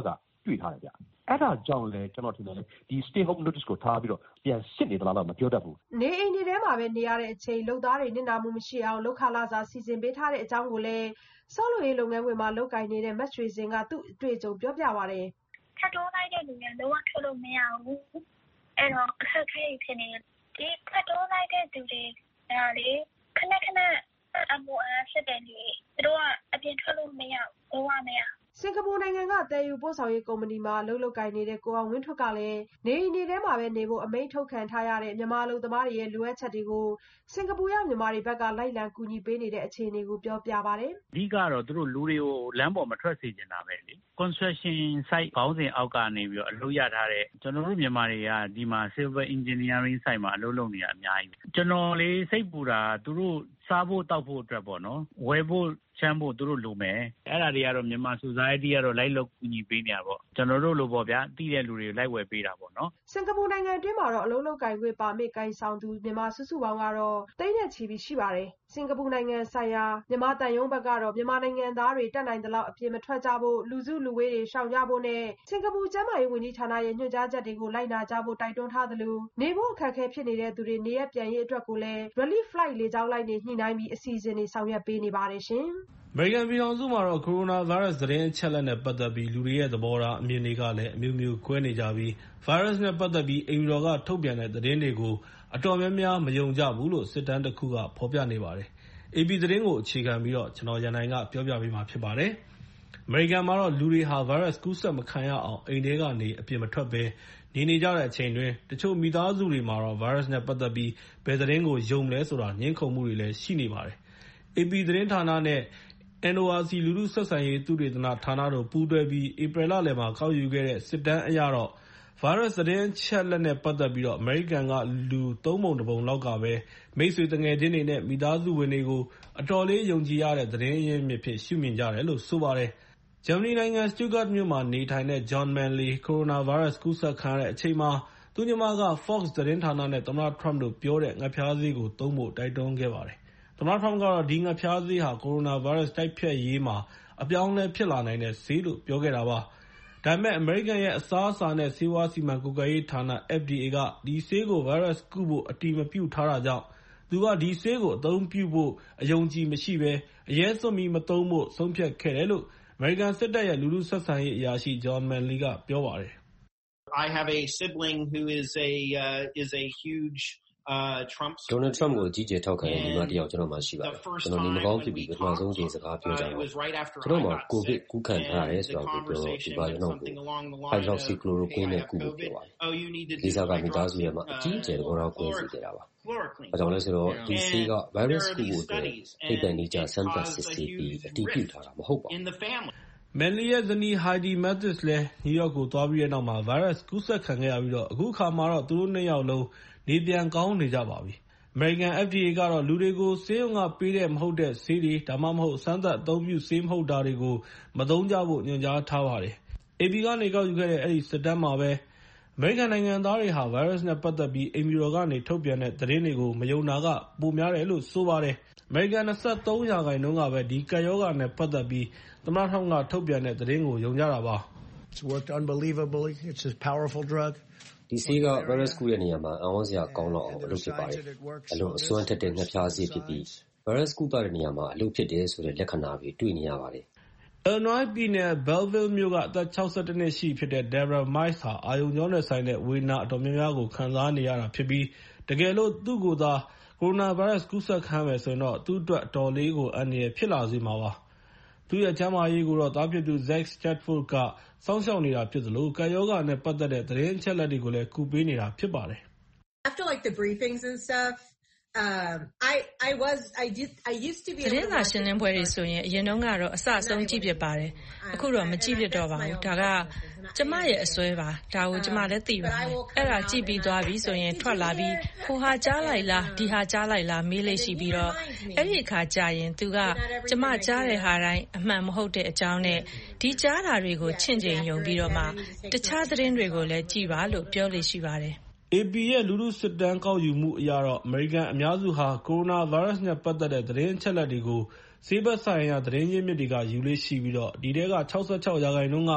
တွေ့ထားတယ်ဗျအဲ့ဒါကြောင့်လည်းကျွန်တော်ထင်တယ်ဒီ stay home notice ကိုထားပြီးတော့ပြန်စစ်နေသလားတော့မပြောတတ်ဘူးနေအိမ်တွေထဲမှာပဲနေရတဲ့အချိန်လုပ်သားတွေနစ်နာမှုမရှိအောင်လောက်ခလာစာစီစဉ်ပေးထားတဲ့အကြောင်းကိုလည်းဆောက်လုပ်ရေးလုပ်ငန်းခွင်မှာလုပ်ကိုင်နေတဲ့မတ်ရွှေစင်ကသူ့အတွေ့အကြုံပြောပြပါတယ်ထပ်တိုးလိုက်တဲ့လူတွေလုံးဝထွက်လို့မရဘူးအဲ့တော့အခက်အခဲဖြစ်နေဒီထပ်တိုးလိုက်တဲ့သူတွေဒါလေခဏအမောအားဖြစ်တယ်လေသူတို့ကအပြင်ထွက်လို့မရဘူးလုံးဝမရစင်ကာပူနိုင်ငံကတည်ယူပို့ဆောင်ရေးကုမ္ပဏီမှာလုပ်ကိုင်နေတဲ့ကိုအောင်ဝင်းထွက်ကလည်းနေအိမ်တွေထဲမှာပဲနေဖို့အမိန့်ထုတ်ခံထားရတဲ့မြန်မာလူသမားတွေရဲ့လိုအပ်ချက်တွေကိုစင်ကာပူရောက်မြန်မာတွေဘက်ကလိုက်လံကူညီပေးနေတဲ့အခြေအနေကိုပြောပြပါတယ်။အဓိကတော့သူတို့လူတွေကိုလမ်းပေါ်မထွက်စေချင်တာပဲလေ။ construction site ခေါင်းစဉ်အောက်ကနေပြီးတော့အလုပ်ရထားတဲ့ကျွန်တော်တို့မြန်မာတွေကဒီမှာ civil engineering site မှာအလုပ်လုပ်နေတာအများကြီး။ကျွန်တော်လေးစိတ်ပူတာသူတို့စားဖို့တောက်ဖို့အတွက်ပေါ့နော်။ဝယ်ဖို့ချမ်းဖို့သူတို့လိုမယ်အဲ့ဒါတွေကတော့မြန်မာ society ကတော့လိုက်လုပ်ကူညီပေးနေတာပေါ့ကျွန်တော်တို့လိုပေါ့ဗျာတည်တဲ့လူတွေလိုက်ဝယ်ပေးတာပေါ့နော်စင်ကာပူနိုင်ငံအတွင်းမှာတော့အလုပ်လုပ်ကိုင်ခွင့်ပါမစ်ကိုင်ဆောင်သူမြန်မာစုစုပေါင်းကတော့တိတ်နဲ့ချီပြီးရှိပါတယ်စင်ကာပူနိုင်ငံဆိုင်ရာမြန်မာတန်ယုံဘက်ကတော့မြန်မာနိုင်ငံသားတွေတက်နိုင်သလောက်အပြင်မထွက်ကြဖို့လူစုလူဝေးတွေရှောင်ကြဖို့နဲ့စင်ကာပူကျန်းမာရေးဝန်ကြီးဌာနရဲ့ညွှန်ကြားချက်တွေကိုလိုက်နာကြဖို့တိုက်တွန်းထားသလိုနေဖို့အခက်အခဲဖြစ်နေတဲ့သူတွေနေရပြန်ရေးအတွက်ကိုလည်း relief flight လေကြောင်းလိုက်နေညှိနှိုင်းပြီးအစီအစဉ်တွေဆောင်ရွက်ပေးနေပါတယ်ရှင်အမေရိကန်ပြည်ထောင်စုမှာတော့ကိုရိုနာဗိုင်းရပ်စ်သတင်းအချက်အလက်နဲ့ပတ်သက်ပြီးလူတွေရဲ့သဘောထားအမြင်တွေကလည်းအမျိုးမျိုးကွဲနေကြပြီးဗိုင်းရပ်စ်နဲ့ပတ်သက်ပြီးအိမ်တော်ကထုတ်ပြန်တဲ့သတင်းတွေကိုအတော်များများမယုံကြဘူးလို့စစ်တမ်းတစ်ခုကဖော်ပြနေပါတယ်။ AP သတင်းကိုအခြေခံပြီးတော့ကျွန်တော်ရန်နိုင်ကပြောပြပေးမှာဖြစ်ပါတယ်။အမေရိကန်မှာတော့လူတွေဟာဗိုင်းရပ်စ်ကူးစက်မခံရအောင်အိမ်ထဲကနေအပြင်မထွက်ဘဲနေကြတဲ့အချိန်တွင်တချို့မိသားစုတွေမှာတော့ဗိုင်းရပ်စ်နဲ့ပတ်သက်ပြီးဘယ်သတင်းကိုယုံမလဲဆိုတာငြင်းခုန်မှုတွေလည်းရှိနေပါတယ်။ AP သတင်းဌာနနဲ့NORC လူထုဆက်ဆံရေးသုတေသနဌာနတို့ပူးတွဲပြီးဧပြီလလယ်မှာကောက်ယူခဲ့တဲ့စစ်တမ်းအရတော့ဗိုင်းရပ်စ်သတင်းအချက်အလက်နဲ့ပတ်သက်ပြီးတော့အမေရိကန်ကလူ3ပုံ1ပုံလောက်ကပဲမိတ်ဆွေတငယ်ချင်းတွေနဲ့မိသားစုဝင်တွေကိုအတော်လေးယုံကြည်ရတဲ့သတင်းရင်းမြစ်ဖြစ်ရှုမြင်ကြတယ်လို့ဆိုပါတယ်။ဂျာမနီနိုင်ငံစတူဂတ်မြို့မှာနေထိုင်တဲ့ John Manley ကိုရိုနာဗိုင်းရပ်စ်ကူးစက်ခံရတဲ့အချိန်မှာသူ့ညီမက Fox သတင်းဌာနနဲ့သမ္မတ Trump တို့ပြောတဲ့ငှက်ဖျားဆေးကိုသုံးဖို့တိုက်တွန်းခဲ့ပါတယ်။သမ္မတ Trump ကတော့ဒီငှက်ဖျားဆေးဟာကိုရိုနာဗိုင်းရပ်စ်တိုက်ဖျက်ရေးမှာအပြောင်းအလဲဖြစ်လာနိုင်တဲ့ဆေးလို့ပြောခဲ့တာပါ။ဒါပေမဲ့အမေရိကန်ရဲ့အစားအစာနဲ့ဆေးဝါးစီမံကွပ်ကဲရေးဌာန FDA ကဒီဆေးကိုဗိုင်းရပ်စ်ကုဖို့အတည်မပြုထားတာကြောင့်သူကဒီဆေးကိုအသုံးပြုဖို့အယုံကြည်မရှိဘဲအရဲစွန့်ပြီးမသုံးဖို့ဆုံးဖြတ်ခဲ့တယ်လို့အမေရိကန်စစ်တပ်ရဲ့လူထုဆက်ဆံရေးအရာရှိ John Manley ကပြောပါတယ်။ I have a sibling who is a huge Donald Trump ကိုအကြီးကျယ်ထောက်ခံတဲ့ညီမတစ်ယောက်ကျွန်တော်မှရှိပါတယ်။ကျွန်တော်နေမကောင်းဖြစ်ပြီးပထမဆုံးချိန်စကားပြောကြတယ်။ကျွန်တော်မှကိုဗစ်ကူးခံထားရတယ်ဆိုတာကိုပြောတော့ဒီပါကျွန်တော်ကို hydroxychloroquine နဲ့ကုဖို့ပြောပါတယ်။ဒီစားကမိသားစုရဲ့မှာအကြီးကျယ်သဘောထားကွဲစေခဲ့တာပါ။ဘာကြောင့်လဲဆိုတော့ဒီဆေးက virus ကုဖို့အတွက်ထိပ်တန်းနေကြစမ်းသပ်စစ်ဆေးပြီးအတည်ပြုထားတာမဟုတ်ပါဘူး။ Manley ရဲ့ဇနီး Heidi Mathis လည်းနယူးယောက်ကိုသွားပြီးတဲ့နောက်မှာဗိုင်းရပ်စ်ကူးစက်ခံခဲ့ရပြီးတော့အခုခါမှာတော့သူတို့နှစ်ယောက်လုံးနေပြန်ကောင်းနေကြပါပြီ။ အမေရိကန် FDA ကတော့လူတွေကိုဆေးရုံကပေးတဲ့မဟုတ်တဲ့ဆေးတွေဒါမှမဟုတ်စမ်းသပ်အသုံးပြုဆေးမဟုတ်တာတွေကိုမသုံးကြဖို့ညွှန်ကြားထားပါတယ်။ AP ကနေကောက်ယူခဲ့တဲ့အဲဒီစစ်တမ်းမှာပဲအမေရိကန်နိုင်ငံသားတွေဟာဗိုင်းရပ်စ်နဲ့ပတ်သက်ပြီးအိမ်ဖြူတော်ကနေထုတ်ပြန်တဲ့သတင်းတွေကိုမယုံတာကပိုများတယ်လို့ဆိုပါတယ်။အမေရိကန်23%ကပဲဒီကပ်ရောဂါနဲ့ပတ်သက်ပြီးသမ္မတ Trump ကထုတ်ပြန်တဲ့သတင်းကိုယုံကြတာပါ။ဒီဆေးကဗိုင်းရပ်စ်ကူးတဲ့နေရာမှာအံ့ဩစရာကောင်းလောက်အောင်အလုပ်ဖြစ်ပါတယ်။အလွန်အစွမ်းထက်တဲ့ငှက်ဖျားဆေးဖြစ်ပြီးဗိုင်းရပ်စ်ကူးတဲ့နေရာမှာအလုပ်ဖြစ်တယ်ဆိုတဲ့လက္ခဏာတွေတွေ့နေရပါတယ်။ Illinois ပြည်နယ် Belleville မြို့ကအသက်61နှစ်ရှိဖြစ်တဲ့ Deborah Mice ဟာအာရုံကြောနဲ့ဆိုင်တဲ့ဝေဒနာအတော်များများကိုခံစားနေရတာဖြစ်ပြီးတကယ်လို့သူ့ကိုယ်သာကိုရိုနာဗိုင်းရပ်စ်ကူးစက်ခံမယ်ဆိုရင်တော့သူ့အတွက်အတော်လေးကိုအန္တရာယ်ဖြစ်လာစေမှာပါ။သူ့ရဲ့ကျန်းမာရေးကိုတော့သားဖြစ်သူ Zach Stratford ကစောင့်ရှောက်နေတာဖြစ်သလိုကပ်ရောဂါနဲ့ပတ်သက်တဲ့သတင်းအချက်အလက်တွေကိုလည်းကူပေးနေတာဖြစ်ပါတယ်။ After like the briefings and stuff သတင်းစာရှင်းလင်းပွဲတွေဆိုရင်အရင်တုန်းကတော့အစအဆုံးကြည့်ဖြစ်ပါတယ်။အခုတော့မကြည့်ဖြစ်တော့ပါဘူး။ဒါကကျမရဲ့အစွဲပါ။ဒါကိုကျမလည်းသိပါတယ်။အဲ့ဒါကြည့်ပြီးသွားပြီဆိုရင်ထွက်လာပြီးဟိုဟာကြားလိုက်လားဒီဟာကြားလိုက်လားမေးလိမ့်ရှိပြီးတော့အဲ့ဒီအခါကြာရင်သူကကျမကြားတဲ့ဟာတိုင်းအမှန်မဟုတ်တဲ့အကြောင်းနဲ့ဒီကြားတာတွေကိုချင့်ချိန်ယုံပြီးတော့မှတခြားသတင်းတွေကိုလည်းကြည့်ပါလို့ပြောလို့ရှိပါတယ်။ AP ရဲ့လူထုစစ်တမ်းကောက်ယူမှုအရတော့အမေရိကန်အများစုဟာကိုရိုနာဗိုင်းရပ်စ်နဲ့ပတ်သက်တဲ့သတင်းအချက်အလက်တွေကိုဆေးဘက်ဆိုင်ရာသတင်းရင်းမြစ်တွေကယူလေ့ရှိပြီးတော့ဒီထဲက66%က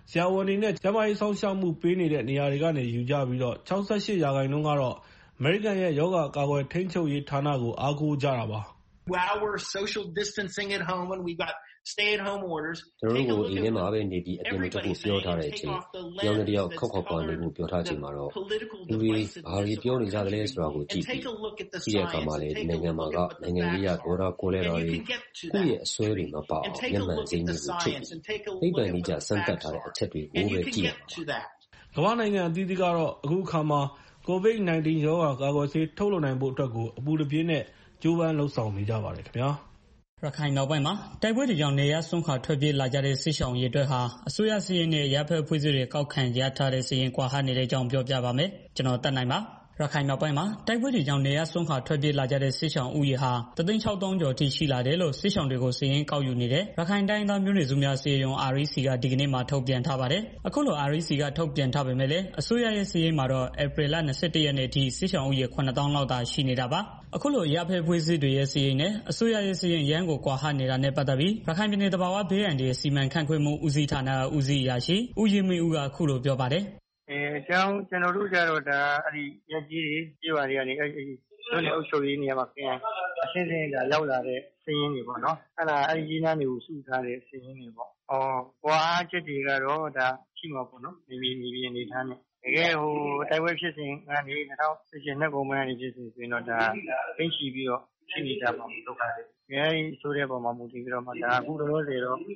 ဆရာဝန်တွေနဲ့ ကျန်းမာရေးစောင့်ရှောက်မှုပေးနေတဲ့နေရာတွေကနေယူကြပြီးတော့ 68% ကတော့အမေရိကန်ရဲ့ရောဂါကာကွယ်ထိန်းချုပ်ရေးဌာနကိုအားကိုးကြတာပါ။ While we're social distancing at home and we've got stay-at-home orders. ကျွန်တော်တို့ကိုအိမ်ထဲမှာပဲနေပြီးအပြင်မထွက်ဖို့ပြောထားတဲ့အချိန်တယောက်နဲ့တယောက်ခောက်ခွာနေဖို့ပြောထားချိန်မှာတော့လူတွေဘာတွေပြောနေကြသလဲဆိုတာကိုကြည့်ပြီးဒီအခါမှာလေဒီနိုင်ငံမှာကနိုင်ငံရေးရဒေါ်လာကိုလဲတော်တွေကိုယ့်ရဲ့အစွဲတွေမပါအောင်မျက်မှန်စိမ့်တွေကိုချုပ်ပြီးအိမ်ပန်ကြီးကြစမ်းသပ်ထားတဲ့အချက်တွေကိုပဲကြည့်ရတာကမ္ဘာနိုင်ငံအသီးသီးကတော့အခုအခါမှာ COVID-19 ရောဂါကာကွယ်ဆေးထုတ်လုပ်နိုင်ဖို့အတွက်ကိုအပူတပြင်းနဲ့ကြိုးပမ်းလှုပ်ဆောင်နေကြပါတယ်ခင်ဗျာရခိုင်မြောက်ပိုင်းမှာတိုက်ပွဲတွေကြောင့်နေရစွန့်ခွာထွက်ပြေးလာကြတဲ့စစ်ရှောင်ရေးအတွက်ဟာအစိုးရစီးရင်နဲ့ရပ်ဖက်ဖွဲ့စည်းတွေကောက်ခံရထားတဲ့စီးရင်ကွာဟနေတဲ့အကြောင်းပြောပြပါမယ်ကျွန်တော်တက်နိုင်ပါရခိုင်မြောက်ပိုင်းမှာတိုက်ပွဲတွေကြောင့်နေရစွန့်ခွာထွက်ပြေးလာကြတဲ့စစ်ရှောင်ဦးရေဟာ1,600,000 ကျော်ထိရှိလာတယ်လို့စစ်ရှောင်တွေကိုစီးရင်ကောက်ယူနေတဲ့ရခိုင်တိုင်းသားမျိုးနွယ်စုများစီရင် REC ကဒီကနေ့မှထုတ်ပြန်ထားပါတယ်အခုလို REC ကထုတ်ပြန်ထားပေမဲ့လည်းအစိုးရရဲ့စီးရင်မှာတော့ဧပြီလ21ရက်နေ့အထိစစ်ရှောင်ဦးရေ 9,000 လောက်သာရှိနေတာပါအခုလိုရပ်ဖက်ဖွဲ့စည်းတွေရဲ့စီးရင်နဲ့အစိုးရရဲ့စီးရင်ရန်ကိုကွာဟနေတာနဲ့ပတ်သက်ပြီးရခိုင်ပြည်နယ်တဘာဝဘေးအန္တရာယ်စီမံခန့်ခွဲမှုဦးစီးဌာနဦးစီးအရာရှိဦးရင်မင်းဦးကအခုလိုပြောပါတယ်ကျွန်တော်တို့ကြတော့ဒါအဲ့ဒီရက်ကြီးတွေပြေးပါတွေကနေအဲ့ဒီတို့နဲ့အုပ်ချုပ်ရေးနေရာမှာပြန်အရှင်းရှင်းဒါရောက်လာတဲ့စီးရင်တွေပေါ့နော်အဲ့ဒါအဲ့ဒီကြီးနားတွေကိုစုထားတဲ့စီးရင်တွေပေါ့ကွာချက်တွေကတော့ဒါရှိမှာပေါ့နော်မိအနေထားနဲ့တကယ်ဟိုတိုက်ပွဲဖြစ်စဉ်ကနေ2018နှစ်ကုန်ပိုင်းကနေဖြစ်စဉ်ဆိုရင်တော့ဒါသိချီပြီးတော့ရှိနေကြပါမှုဒုက္ခတွေအဲဒီဆိုတဲ့ပုံမှာမူတည်ပြီးတော့မှဒါအခုလောလောဆယ်တော့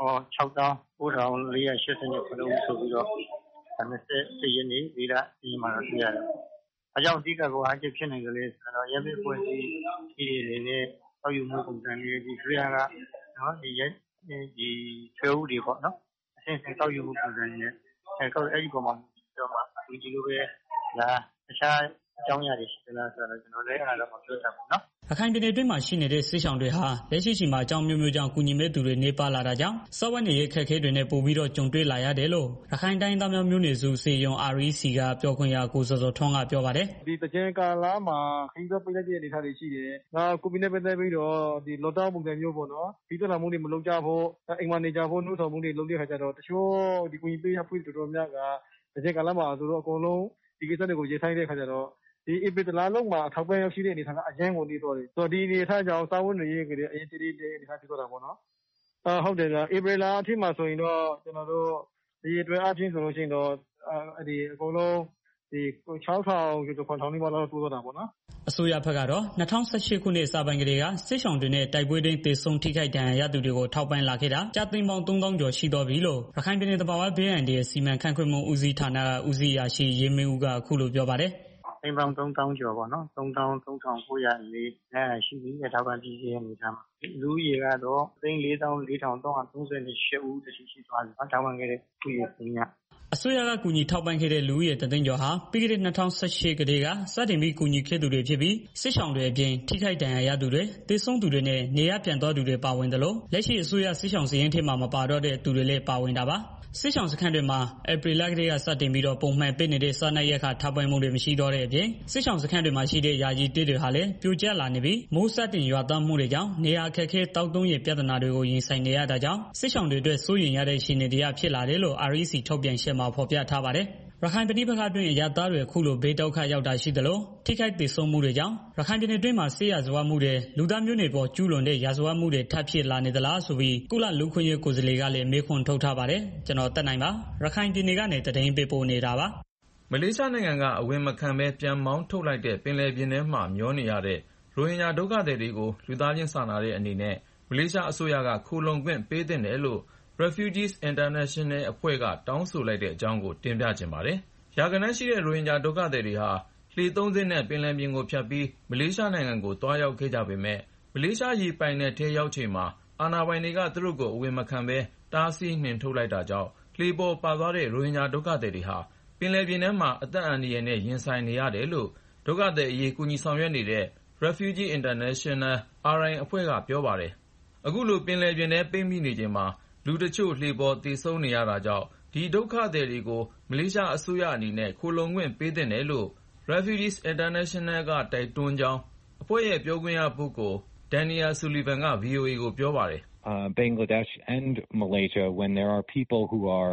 6,9,489ဦးဆိုပြီးတော့20ရက်နေ့ဒီလမှာတော့တွေ့ရတယ်။အကြောင်းအဓိကကိုအားကျဖြစ်နေကြလေဆိုတော့ရပ်ပြီးဖွဲ့စည်းဒီတွေနဲ့တောက်ယူမှုပုံစံတွေဒီခရီးကနော်ဒီထွေဦးတွေပေါ့နော်အဆင့်ဆင့်တောက်ယူမှုပုံစံတွေနဲ့အဲ့ဒီပုံမှာတော့မှဒီလိုပဲလာတခြားအကြောင်းအရာတွေရှိသလားဆိုတော့ကျွန်တော်လည်းအဲ့ဒါတော့မပြောတတ်ဘူးနော်ရခိုင်ပြည်နယ်တွင်းမှာရှိနေတဲ့စစ်ရှောင်တွေဟာလက်ရှိချိန်မှာအကြောင်းမျိုးမျိုးကြောင့်ကူညီမဲ့သူတွေနေပါလာတာကြောင့်စောဝတ်နေရေးခက်ခဲတွေနဲ့ပို့ပြီးတော့ကြုံတွေ့လာရတယ်လို့ရခိုင်တိုင်းသားမျိုးမျိုးနေစုစေယုံ REC ကပြောခွင့်ရကိုစောစောထွန်းကပြောပါတယ်ဒီတကြံကာလမှာခရီးသွားပိတ်လိုက်တဲ့အနေအထားတွေရှိတယ်။နောက်ကိုဗစ်နဲ့ပတ်သက်ပြီးတော့ဒီ lockdown ပုံစံမျိုးပေါ့နော်။ဒီတက်လာမှုတွေမလုပ်ကြဖို့အိမ်မှာနေကြဖို့နှိုးဆော်မှုတွေလုပ်တဲ့ခါကျတော့တချို့ဒီကူညီပေးရဖွင့်တော်တော်များကတကြံကာလမှာဆိုတော့အကုန်လုံးဒီကိစ္စတွေကိုရေးဆိုင်တဲ့ခါကျတော့ဒီဧပြီလလုံးမှာထောက်ပံ့ရောက်ရှိတဲ့အနေအထားကအရင်ကိုနေတော့တယ်ဆိုတော့ဒီအနေအထားကြောင့်စာဝန်တွေရေးကြတဲ့အရင်တည်းအနေအထားဖြစ်သွားတာပေါ့နော်ဟုတ်တယ်ကဧပြီလအထိမှာဆိုရင်တော့ကျွန်တော်တို့ဒီအတွက်အချင်းဆိုလို့ရှိရင်တော့ဒီအကုန်လုံးဒီ6,000ကျော်9,000နီးပါးလောက်တိုးသွားတာပေါ့နော်အစိုးရဘက်ကတော့2018ခုနှစ်စာပိုင်းကလေးကစစ်ဆောင်တွေနဲ့တိုက်ပွဲတွင်းတေဆုံးထိခိုက်ဒဏ်ရာရသူတွေကိုထောက်ပံ့လာခဲ့တာကျသိန်းပေါင်း 3,000 ကျော်ရှိတော်ပြီလို့ရခိုင်ပြည်နယ်တဘာဝဘေးအန္တရာယ်စီမံခန့်ခွဲမှုဦးစီးဌာနဦးစီးအရာရှိရေမင်းဦးကအခုလိုပြောပါတယ်အိမ်ပေါင်း 3,000 ကျော်ပေါ့နော် 3,904 ရှိပြီထောက်ပံ့ပြီးရနေထားမှာလူကြီးကတော့ 34,338 ဦးတရှိရှိသွားပြီထောက်ပံ့ခဲ့တဲ့ပြည်သူများအစိုးရကကူညီထောက်ပံ့ခဲ့တဲ့လူဦးရေ3,000,000 ကျော်ဟာပြီးခဲ့တဲ့2018ကတည်းကစတင်ပြီးကူညီခဲ့သူတွေဖြစ်ပြီးစစ်ဆောင်တွေအပြင်ထိခိုက်ဒဏ်ရာရသူတွေသေဆုံးသူတွေနဲ့နေရပြန်သွားသူတွေပါဝင်တယ်လို့လက်ရှိအစိုးရစစ်ဆောင်စည်းရင်းထဲမှာမပါတော့တဲ့သူတွေလည်းပါဝင်တာပါစစ်ဆောင်စခန်းတွေမှာဧပြီလကတည်းကစတင်ပြီးတော့ပုံမှန်ပေးနေတဲ့စားနပ်ရိက္ခာထောက်ပံ့မှုတွေမရှိတော့တဲ့အပြင်စစ်ဆောင်စခန်းတွေမှာရှိတဲ့ယာယီတေးတွေဟာလည်းပြိုကျလာနေပြီးမိုးစတင်ရွာသွန်းမှုတွေကြောင့်နေရာအခက်အခဲတောက်သုံးရပြဿနာတွေကိုရင်ဆိုင်နေရတာကြောင့်စစ်ဆောင်တွေအတွက်စိုးရိမ်ရတဲ့အခြေအနေတွေဖြစ်လာတယ်လို့ REC ထုတ်ပြန်ချက်မှာဖော်ပြထားပါတယ်ရခိုင်ပြည်ပခါတွင်အရသားတွေအခုလိုဘေးဒုက္ခရောက်တာရှိသလိုထိခိုက်ဒေဆုံးမှုတွေကြောင့်ရခိုင်ပြည်နယ်တွင်းမှာဆေးရဇဝမှုတွေလူသားမျိုးနွယ်ပေါ်ကျူးလွန်တဲ့ရာဇဝမှုတွေထပ်ဖြစ်လာနေသလားဆိုပြီးကုလလူခွင့်ရေးကိုယ်စားလှယ်ကလည်းမေးခွန်းထုတ်ထားပါတယ်ကျွန်တော်တက်နိုင်ပါရခိုင်ပြည်နယ်ကနေတရင်ပေးပို့နေတာပါမလေးရှားနိုင်ငံကအဝင်မခံပဲပြန်မောင်းထုတ်လိုက်တဲ့ပင်လယ်ပြင်ထဲမှာမျောနေရတဲ့ရိုဟင်ဂျာဒုက္ခသည်တွေကိုလူသားချင်းစာနာတဲ့အနေနဲ့မလေးရှားအစိုးရကခိုလှုံခွင့်ပေးသင့်တယ်လို့ Refugees International အဖွဲ့ကတောင်းဆိုလိုက်တဲ့အကြောင်းကိုတင်ပြချင်ပါတယ်ရာဂဏန်းရှိတဲ့ရိုဟင်ဂျာဒုက္ခသည်တွေဟာလှေ3 စင်းနဲ့ပင်လယ်ပြင်ကိုဖြတ်ပြီးမလေးရှားနိုင်ငံကိုသွားရောက်ခဲ့ကြပေမဲ့မလေးရှားရေပိုင်နက်ထဲရောက်ချိန်မှာအာဏာပိုင်တွေကသူတို့ကိုအဝင်မခံပဲတားဆီးနှင်ထုတ်လိုက်တာကြောင့်လှေပေါ်ပါသွားတဲ့ရိုဟင်ဂျာဒုက္ခသည်တွေဟာပင်လယ်ပြင်ထဲမှာအသက်အန္တရာယ်နဲ့ရင်ဆိုင်နေရတယ်လို့ဒုက္ခသည်အရေးကူညီဆောင်ရွက်နေတဲ့ Refugees International RI အဖွဲ့ကပြောပါတယ်အခုလိုပင်လယ်ပြင်ထဲပိတ်မိနေချိန်မှာလူတချို့လှေပေါ်သေဆုံးနေရတာကြောင့်ဒီဒုက္ခသည်တွေကိုမလေးရှားအစိုးရအနေနဲ့ခိုလှုံခွင့်ပေးသင့်တယ်လို့ Refugees International ကတိုက်တွန်းကြောင်းအဖွဲ့ရဲ့ပြောခွင့်ရပုဂ္ဂိုလ် Daniel Sullivan က VOA ကိုပြောပါတယ် Bangladesh and Malaysia when there are people who are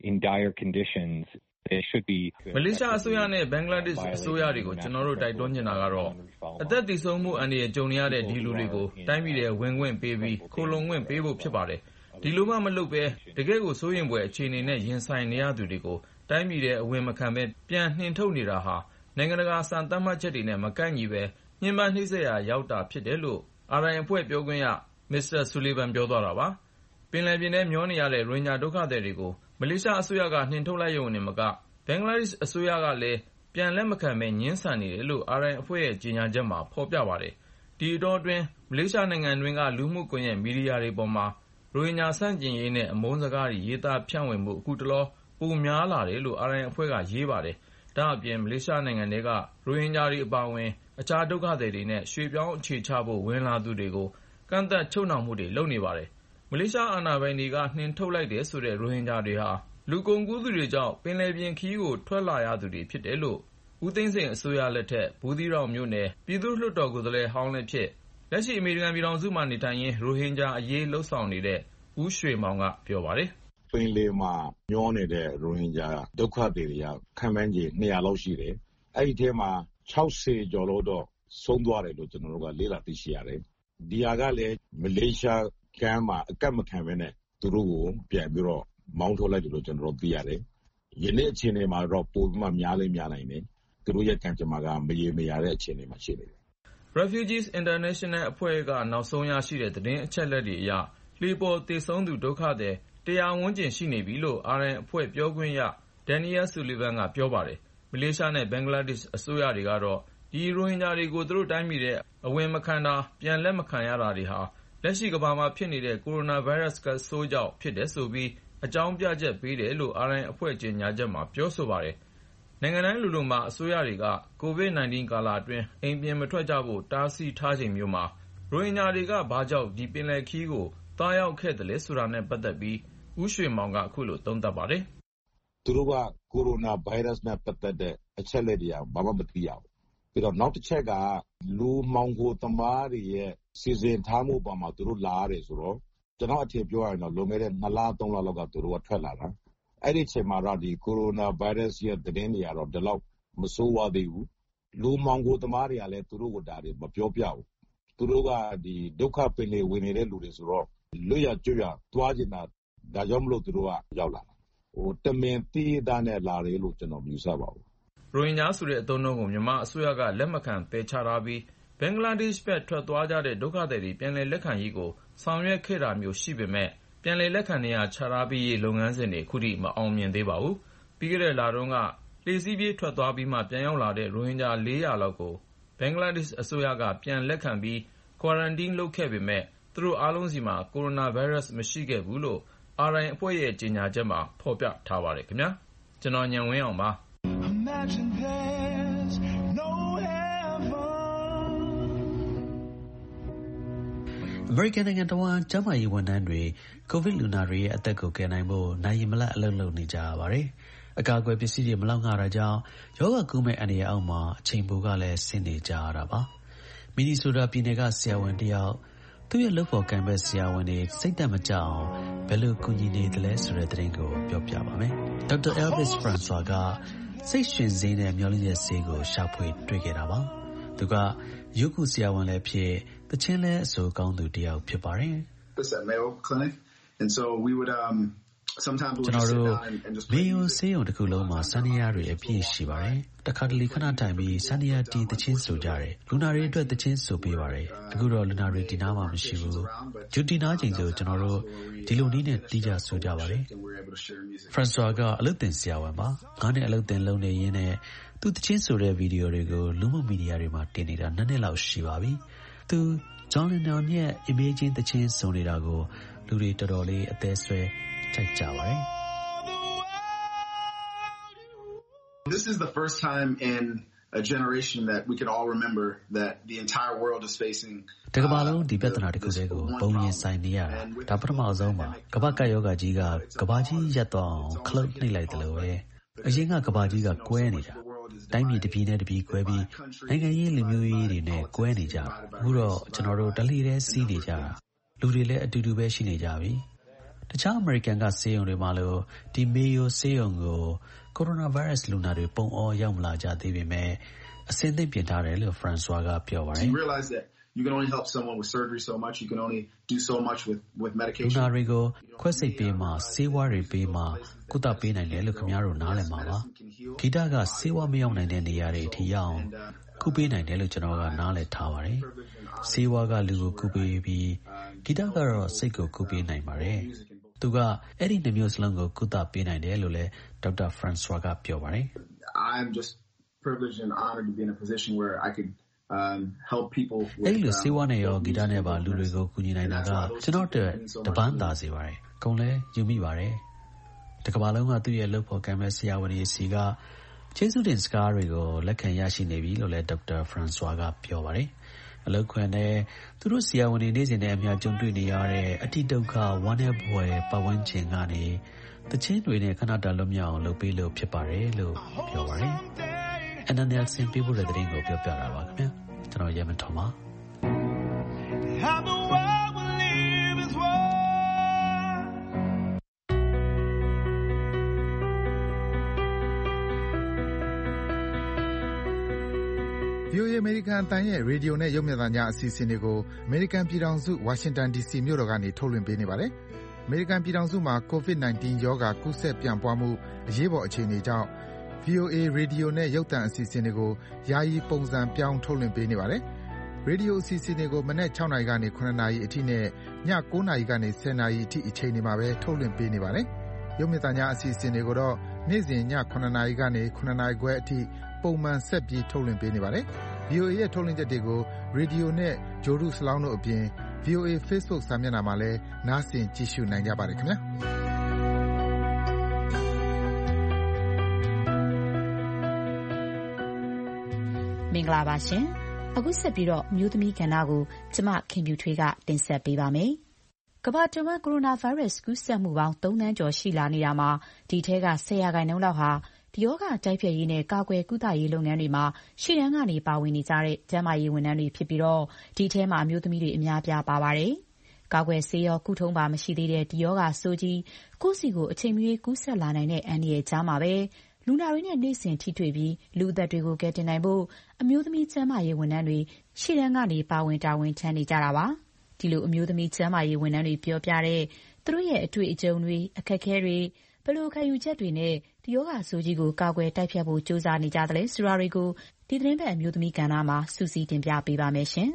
in dire conditions, there should be မလေးရှားအစိုးရနဲ့ဘင်္ဂလားဒေ့ရှ်အစိုးရတွေကိုကျွန်တော်တို့တိုက်တွန်းနေတာကတော့အသက်သေဆုံးမှုအန္တရာယ်ကြုံနေရတဲ့ဒီလူတွေကိုတိုင်းပြည်ရဲ့ဝင်ခွင့်ပေးပြီးခိုလုံခွင့်ပေးဖို့ဖြစ်ပါတယ်ဒီလိုမှမလုပ်ပဲတကယ်ကိုစိုးရင်ပွဲအခြေအနေနဲ့ရင်ဆိုင်နေရသူတွေကိုတိုင်းပြည်ရဲ့အဝင်မခံပဲပြန်နှင်ထုတ်နေတာဟာနိုင်ငံတကာစံသတ်မှတ်ချက်တွေနဲ့မကိုက်ညီပဲညှဉ်းပန်းနှိပ်စက်ရာရောက်တာဖြစ်တယ်လို့ RI အဖွဲ့ပြောခွင့်ရ Mr. Sullivan ပြောသွားတာပါပင်လယ်ပြင်ထဲမျောနေရတဲ့ရိုဟင်ဂျာဒုက္ခသည်တွေကိုမလေးရှားအစိုးရကနှင်ထုတ်လိုက်ရုံနဲ့မကဘင်္ဂလားဒေ့ရှ်အစိုးရကလည်းပြန်လက်မခံပဲငြင်းဆန်နေတယ်လို့ RI အဖွဲ့ရဲ့ကြေညာချက်မှာဖော်ပြပါတယ်ဒီအတောအတွင်းမလေးရှားနိုင်ငံတွင်းကလူမှုကွန်ရက်မီဒီယာတွေပေါ်မှာရိုဟင်ဂျာဆန့်ကျင်ရေးနဲ့အမုန်းစကားတွေရေးသားဖြန့်ဝေမှုအခုတလောပိုများလာတယ်လို့ RI အဖွဲ့ကရေးပါတယ်ဒါအပြင်မလေးရှားနိုင်ငံတွေကရိုဟင်ဂျာတွေအပါအဝင်အခြားဒုက္ခသည်တွေနဲ့ရွှေ့ပြောင်းအခြေချဖို့ဝင်လာသူတွေကိုကန့်သတ်ချုပ်နှောင်မှုတွေလုပ်နေပါတယ်မလေးရှားအာဏာပိုင်တွေကနှင်ထုတ်လိုက်တယ်ဆိုတဲ့ရိုဟင်ဂျာတွေဟာလူကုန်ကူးသူတွေကြောင့်ပင်လယ်ပြင်ခရီးကိုထွက်လာရသူတွေဖြစ်တယ်လို့ဦးသိန်းစိန်အစိုးရလက်ထက်ဘူးသီးတောင်မြို့နယ်ပြည်သူ့လွှတ်တော်ကိုယ်စားလှယ်ဟောင်းလည်းဖြစ်လက်ရှိအမေရိကန်ပြည်ထောင်စုမှာနေထိုင်ရင်းရိုဟင်ဂျာအရေးလှုပ်ဆောင်နေတဲ့ဦးရွှေမောင်ကပြောပါတယ်ပင်လယ်မှာမျောနေတဲ့ရိုဟင်ဂျာဒုက္ခသည်တွေကခန့်မှန်းခြေ200လောက်ရှိတယ်အဲ့ဒီထဲမှာ60ကျော်လို့တော့ဆုံးသွားတယ်လို့ကျွန်တော်တို့ကလေ့လာသိရှိရတယ်ဒီဟာကလည်းမလေးရှားကမ်းမှာအကန့်မခံဘဲနဲ့သူတို့ကိုပြန်ပြီးတော့မောင်းထုတ်လိုက်တယ်လို့ကျွန်တော်တို့သိရတယ်ယနေ့အခြေအနေမှာတော့ပိုပြီးမှများနိုင်တယ်သူတို့ရဲ့ကံကြမ္မာကမရေမရာတဲ့အခြေအနေမှာရှိနေတယ် Refugees International အဖွဲ့ကနောက်ဆုံးရရှိတဲ့သတင်းအချက်အလက်တွေအရလှေပေါ်သေဆုံးသူဒုက္ခသည်100ဝန်းကျင်ရှိနေပြီလို့ RI အဖွဲ့ပြောခွင့်ရ Daniel Sullivan ကပြောပါတယ်မလေးရှားနဲ့ဘင်္ဂလားဒေ့ရှ်အစိုးရတွေကတော့ဒီရိုဟင်ဂျာတွေကိုသူတို့တိုင်းပြည်ရဲ့အဝင်မခံတာပြန်လက်မခံရတာတွေဟာလက်ရှိကမ္ဘာမှာဖြစ်နေတဲ့ကိုရိုနာဗိုင်းရပ်စ်ကဆိုးကြောင့်ဖြစ်တယ်ဆိုပြီးအကြောင်းပြချက်ပေးတယ်လို့ RI အဖွဲ့ကြေညာချက်မှာပြောဆိုပါတယ်နိုင်ငံတိုင်းလူလူမှာအစိုးရတွေက COVID-19 ကာလအတွင်းအိမ်ပြင်မထွက်ကြဖို့တားဆီးထားချိန်မျိုးမှာရိုဟင်ဂျာတွေကဘာကြောင့်ဒီပင်လယ်ခီးကိုသွားရောက်ခဲ့တယ်လဲဆိုတာနဲ့ပတ်သက်ပြီးဦးရွှေမောင်ကအခုလိုသုံးသပ်ပါတယ်သူတို့ကကိုရိုနာဗိုင်းရပ်စ်နဲ့ပတ်သက်တဲ့အချက်လက်တွေကဘာမှမသိရဘူးပြီးတော့နောက်တစ်ချက်ကလူမှောင်ခိုသမားတွေရဲ့စီစဉ်ထားမှုပေါ်မှာသူတို့လာရတယ်ဆိုတော့ကျွန်တော်အထင်ပြောရရင်တော့လွန်ခဲ့တဲ့2လ3လလောက်ကသူတို့ကထွက်လာတာအဲ့ဒီအချိန်မှာတော့ဒီကိုရိုနာဗိုင်းရပ်စ်ရဲ့သတင်းတွေကတော့ဒီလောက်မဆိုးဝါးသေးဘူးလူမှောင်ခိုသမားတွေကလည်းသူတို့ကဒါတွေမပြောပြဘူးသူတို့ကဒီဒုက္ခပင်လေဝင်နေတဲ့လူတွေဆိုတော့လွတ်ရကျွတ်ရသွားကျင်တာဒါကြောင့်မလို့သူတို့ကရောက်လာတာတမင်တီးသားနဲ့လာတယ်လို့ကျွန်တော်မြင်ဆပါဘူးရိုဟင်ဂျာဆိုတဲ့အသုံးအနှုန်းကိုမြန်မာအစိုးရကလက်မခံပယ်ချထားပြီးဘင်္ဂလားဒေ့ရှ်ဘက်ထွက်သွားကြတဲ့ဒုက္ခသည်တွေပြန်လည်လက်ခံရေးကိုဆောင်ရွက်ခဲ့တာမျိုးရှိပေမဲ့ပြန်လည်လက်ခံနေရချထားပြီးရေးလုပ်ငန်းစဉ်တွေခုထိမအောင်မြင်သေးပါဘူးပြီးခဲ့တဲ့လတုန်းကလှေစီးပြေးထွက်သွားပြီးမှပြန်ရောက်လာတဲ့ရိုဟင်ဂျာ400လောက်ကိုဘင်္ဂလားဒေ့ရှ်အစိုးရကပြန်လက်ခံပြီး quarantine လုပ်ခဲ့ပေမဲ့သူတို့အားလုံးစီမှာကိုရိုနာဗိုင်းရပ်စ်မရှိခဲ့ဘူးလို့ RI အဖွဲ့ရဲ့ကြေညာချက်မှာဖော်ပြထားပါတယ်ခင်ဗျာကျွန်တော်ဉာဏ်ဝင်းအောင်ပါအမေရိကန်နိုင်ငံတော်ကျန်းမာရေးဝန်ထမ်းတွေကိုဗစ်လူနာတွေရဲ့အသက်ကိုကယ်နိုင်ဖို့နိုင်မလတ်အလုပ်လုပ်နေကြရပါတယ်။အကာအကွယ်ပစ္စည်းတွေမလောက်ငှတာကြောင့်ရောဂါကူးမဲ့အန္တရာယ်အောက်မှာအချိန်ပိုကလည်းဆင်းနေကြရတာပါ။မီနီဆိုတာပြည်နယ်ကဆရာဝန်တယောက်သူ့ရဲ့လုပ်ဖော်ကိုင်ဘက်ဆရာဝန်တွေစိတ်သက်မကြအောင်ဘယ်လိုကူညီနေသလဲဆိုတဲ့သတင်းကိုပြောပြပါမယ်။ဒေါက်တာ Elvis Francois ကစိတ်ရှင်စေးတဲ့မျောလင်းချက်ဆေးကိုရှာဖွေတွေ့ခဲ့တာပါ။သူကရုပ်ခုဆရာဝန်လည်းဖြစ်တချင်းလဲအဆိုကောင်းသူတယောက်ဖြစ်ပါတယ်။ကျွန်တော်တို့မေယိုဆေးရုံတစ်ခုလုံးမှာစန္ဒယားတွေအပြည့်ရှိပါတယ်။တခါတလေခဏတိုင်ပြီးစန္ဒယားတီးတချင်းဆိုကြတယ်။လူနာတွေအတွက်တချင်းဆိုပေးပါတယ်။အခုတော့လူနာတွေဒီနားမှာမရှိဘူး။ဂျူတီနာချိန်ဆိုကျွန်တော်တို့ဒီလိုနည်းနဲ့တီးကြဆိုကြပါတယ်။ Francois ကအလုပ်တင်ဆရာဝန်ပါ။ငါးနှစ်အလုပ်တင်လုပ်နေရင်းနဲ့သူတချင်းဆိုတဲ့ဗီဒီယိုတွေကိုလူမှုမီဒီယာတွေမှာတင်နေတာ2နှစ်လောက်ရှိပါပြီ။သူJohn Lennon ရဲ့ Imagine တချင်းဆိုနေတာကိုလူတွေတော်တော်လေးအသေးဆွဲထိုက်ကြပါတယ်။ This is the first time in a generation that we can all remember that the entire world is facing တကမ္ဘာလုံးဒီပြဿနာတစ်ခုတည်းကိုပုံရင်ဆိုင်နေရတာဒါပထမဆုံးပါကမ္ဘာကပ်ရောဂါကြီးကကမ္ဘာကြီးရပ်သွားအောင်ခလုတ်နှိပ်လိုက်တယ်လို့ပဲအရင်ကကမ္ဘာကြီးကကွဲနေတာတိုင်းပြည်တစ်ပြည်နဲ့တစ်ပြည်ကွဲပြီးနိုင်ငံရေးလူမျိုးရေးတွေနဲ့ကွဲနေကြအခုတော့ကျွန်တော်တို့တလှည့်တည်းစီးနေကြတာလူတွေလည်းအတူတူပဲရှိနေကြပြီတခြားအမေရိကန်ကဆေးရုံတွေမှာလို့ဒီ Mayo ဆေးရုံကို ကိုရိုနာဗိုင်းရပ်စ်လူနာတွေပုံအောရောက်မလာကြသေးပေမဲ့အဆင်သင့်ပြင်ထားတယ်လို့ Francois ကပြောပါတယ်။ You can only help someone with surgery so much. You can only do so much with medication. လူနာတွေကိုခွဲစိတ်ပေးမှဆေးဝါးတွေပေးမှကုသပေးနိုင်တယ်လို့ခင်ဗျားတို့နားလည်မှာပါ။ဂီတကဆေးဝါးမရောက်နိုင်တဲ့နေရာတွေအထိရောက်အောင်ကုပေးနိုင်တယ်လို့ကျွန်တော်ကနားလည်ထားပါတယ်။ဆေးဝါးကလူကိုကုပေးပြီးဂီတကတော့စိတ်ကိုကုပေးနိုင်ပါတယ်။သူကအဲ့ဒီနှစ်မျိုးစလုံးကိုကုသပေးနိုင်တယ်လို့လည်းဒေါက်တာ Francois ကပြောပါတယ်။ I'm just privileged and honored to be in a position where I could help people. အဲ့လိုဆေးဝါးနဲ့ရောဂီတနဲ့ပါလူတွေကိုကူညီနိုင်တာကကျွန်တော်တို့တပန်းသာစေပါတယ်။ကုန်လဲယူမိပါတယ်။တကမ္ဘာလုံးကသူ့ရဲ့လုပ်ဖို့ကံမဲ့ဆရာဝန်တွေစီကကျေးဇူးတင်စကားတွေကိုလက်ခံရရှိနေပြီလို့လည်းဒေါက်တာ Francois ကပြောပါတယ်။အလုပ်ခွင်နဲ့သူတို့ဆရာဝန်တွေနေ့စဉ်နဲ့အများကြုံတွေ့နေရတဲ့အတိဒုက္ခဝမ်းနည်းဖွယ်ပတ်ဝန်းကျင်ကနေတချင်းတွေနဲ့ခဏတာလွတ်မြောက်အောင်လုပ်ပေးလို့ဖြစ်ပါတယ်လို့ပြောပါတယ်။ Anna Nelson ပေးပို့တဲ့သတင်းကိုပြောပြတာပါခင်ဗျာ။ကျွန်တော်ရဲမန်ထွန်းပါ။ VOA အမေရိကန်အသံရဲ့ရေဒီယိုနဲ့ရုပ်မြင်သံကြားအစီအစဉ်တွေကိုအမေရိကန်ပြည်ထောင်စုဝါရှင်တန် DC မြို့တော်ကနေထုတ်လွှင့်ပေးနေပါတယ်။အမေရိကန်ပြည်ထောင်စုမှာ COVID-19 ရောဂါကူးစက်ပြန့်ပွားမှုအရေးပေါ်အခြေအနေကြောင့် VOA ရေဒီယိုနဲ့ရုပ်သံအစီအစဉ်တွေကိုယာယီပုံစံပြောင်းထုတ်လွှင့်ပေးနေပါတယ်။ရေဒီယိုအစီအစဉ်တွေကိုမနက်6နာရီကနေ9နာရီအထိနဲ့ည9နာရီကနေ10နာရီအထိအချိန်တွေမှာပဲထုတ်လွှင့်ပေးနေပါတယ်။ရုပ်မြင်သံကြားအစီအစဉ်တွေကိုတော့နေ့စဉ်ည9နာရီကနေ9နာရီခွဲအထိပုံမှန်ဆက်ပြီးထုတ်လွှင့်ပေးနေပါတယ်။ VOA ရဲ့ထုတ်လွှင့်ချက်တွေကိုရေဒီယိုနဲ့ဂျိုဒုစလောင်းတို့အပြင် VOA Facebook စာမျက်နှာမှာလည်းနားဆင်ကြည့်ရှုနိုင်ကြပါတယ်ခင်ဗျာ။မင်္ဂလာပါရှင်။အခုဆက်ပြီးတော့မျိုးသမီးကဏ္ဍကိုကျမခင်ပြူထွေးကတင်ဆက်ပေးပါမယ်။ကမ္ဘာတဝန်းကိုရိုနာဗိုင်းရပ်စ်ကူးစက်မှုပေါင်း3သန်းကျော်ရှိလာနေတာမှာဒီထဲက10%လောက်ဟာဒီရောဂါတိုက်ဖျက်ရေးနဲ့ကာကွယ်ကုသရေးလုပ်ငန်းတွေမှာရှေ့တန်းကနေပါဝင်နေကြတဲ့ကျန်းမာရေးဝန်ထမ်းတွေဖြစ်ပြီးတော့ဒီထဲမှာအမျိုးသမီးတွေအများပြားပါပါတယ်။ကာကွယ်ဆေးရောကုထုံးပါမရှိသေးတဲ့ဒီရောဂါဆိုးကြီးကိုယ့်စီကိုအချိန်မရွေးကူးစက်လာနိုင်တဲ့အန္တရာယ်ကြားမှာပဲလူနာတွေနဲ့နေ့စဉ်ထိတွေ့ပြီးလူအသက်တွေကိုကယ်တင်နိုင်ဖို့အမျိုးသမီးကျန်းမာရေးဝန်ထမ်းတွေရှေ့တန်းကနေပါဝင်တာဝန်ထမ်းနေကြတာပါ။ဒီလိုအမျိုးသမီးကျန်းမာရေးဝန်ထမ်းတွေပြောပြတဲ့သူတို့ရဲ့အတွေ့အကြုံတွေအခက်အခဲတွေဘယ်လိုခံယူချက်တွေနဲ့ဒီရောဂါဆိုးကြီးကိုကာကွယ်တိုက်ဖျက်ဖို့ကြိုးစားနေကြတယ်ဆိုတာတွေကိုဒီသတင်းပတ်အမျိုးသမီးကဏ္ဍမှာစူးစီးတင်ပြပေးပါမယ်ရှင်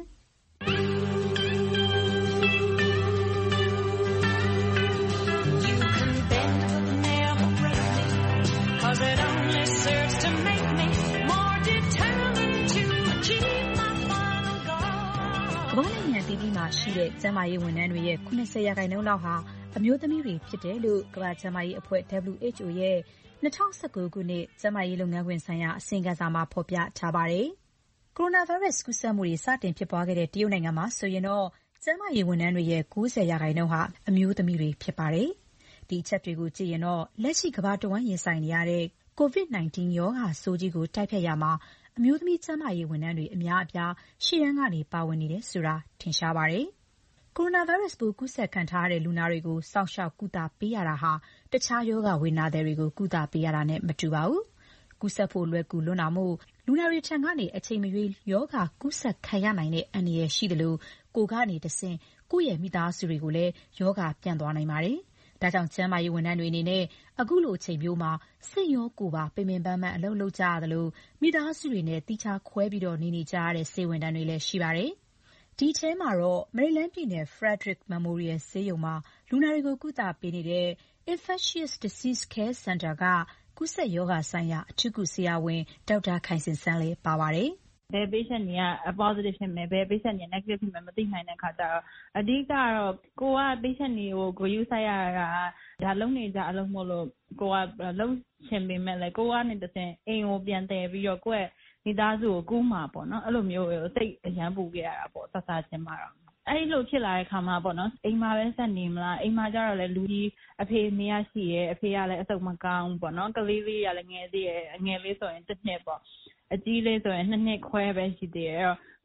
။ကမ္ဘာနိုင်ငံတည်တည်မှာရှိတဲ့ကျန်းမာရေးဝန်ထမ်းတွေရဲ့90%လောက်ဟာအမျိုးသမီးတွေဖြစ်တယ်လို့ကမ္ဘာ့ကျန်းမာရေးအဖွဲ့ WHO ရဲ့2019ခုနှစ်ကျန်းမာရေးလုပ်ငန်းခွင်ဆိုင်ရာအစီရင်ခံစာမှာဖော်ပြထားပါတယ်။ကိုရိုနာဗိုင်းရပ်စ်ကူးစက်မှုတွေစတင်ဖြစ်ပွားခဲ့တဲ့တရုတ်နိုင်ငံမှာဆိုရင်တော့ကျန်းမာရေးဝန်ထမ်းတွေရဲ့90%ဟာအမျိုးသမီးတွေဖြစ်ပါတယ်။ဒီအချက်တွေကိုကြည့်ရင်တော့လက်ရှိကမ္ဘာတဝန်းရင်ဆိုင်နေရတဲ့ COVID-19 ရောဂါဆိုးကြီးကိုတိုက်ဖျက်ရမှာအမျိုးသမီးကျန်းမာရေးဝန်ထမ်းတွေအများအပြားရှေ့တန်းကနေပါဝင်နေတယ်ဆိုတာထင်ရှားပါတယ်။ကိုရိုနာဗိုင်းရပ်စ်ပိုးကူးစက်ခံထားရတဲ့လူနာတွေကိုစောင့်ရှောက်ကုသပေးရတာဟာတခြားရောဂါဝေဒနာသည်တွေကိုကုသပေးရတာနဲ့မတူပါဘူး။ကူးစက်ဖို့လွယ်ကူလွန်းတာမို့လူနာတွေထံကနေအချိန်မရွေးရောဂါကူးစက်ခံရနိုင်တဲ့အန္တရာယ်ရှိသလိုကိုယ်ကနေတဆင့်ကိုယ့်ရဲ့မိသားစုတွေကိုလည်းရောဂါပြန့်သွားနိုင်ပါတယ်။ဒါကြောင့်ကျန်းမာရေးဝန်ထမ်းတွေအနေနဲ့အခုလိုအချိန်မျိုးမှာစိတ်ရောကိုယ်ပါပင်ပင်ပန်းပန်းအလုပ်လုပ်ကြရသလိုမိသားစုတွေနဲ့တိကျခွဲပြီးတော့နေနေကြရတဲ့ဆေးဝန်ထမ်းတွေလည်းရှိပါတယ်။ဒီထဲမှာတော့မေရီလန်းပြည်နယ် Frederick Memorial ဆေးရုံမှာလူနာတွေကိုကုသပေးနေတဲ့ Infectious Disease Care Center ကကူးစက်ရောဂါဆိုင်ရာအထူးကုဆရာဝန်ဒေါက်တာခိုင်စင်စန်းလည်းပါပါတယ်။ဘယ် patient တွေက positive ဖြစ်မယ်ဘယ် patient တွေ negative ဖြစ်မယ်မသိနိုင်တဲ့ခါကျတော့အဓိကတော့ကိုက patient တွေကိုဂရုစိုက်ရတာဒါလုံးနေကြအလုံးမို့လို့ကိုကလုံးချင်ပေမဲ့လည်းကိုကနေတဆင့်အိမ်ကိုပြန်တည်ပြီးတော့ကိုယ့်ရဲ့မိသားစုကိုကူးမှာပေါ့နော်အဲ့လိုမျိုးစိတ်အရန်ပူခဲ့ရတာပေါ့ဆက်စားခြင်းမှာတော့အဲ့လိုဖြစ်လာတဲ့ခါမှာပေါ့နော်အိမ်မှာပဲဆက်နေမလားအိမ်မှာကျတော့လည်းလူကြီးအဖေမရရှိရဲ့အဖေကလည်းအဆုတ်မကောင်းပေါ့နော်ကလေးလေးကလည်းငယ်သေးရဲ့ငယ်လေးဆိုရင်1နှစ်ပေါ့အကြီးလေးဆိုရင်2နှစ်ခွဲပဲရှိသေးတယ်အဲ့တော့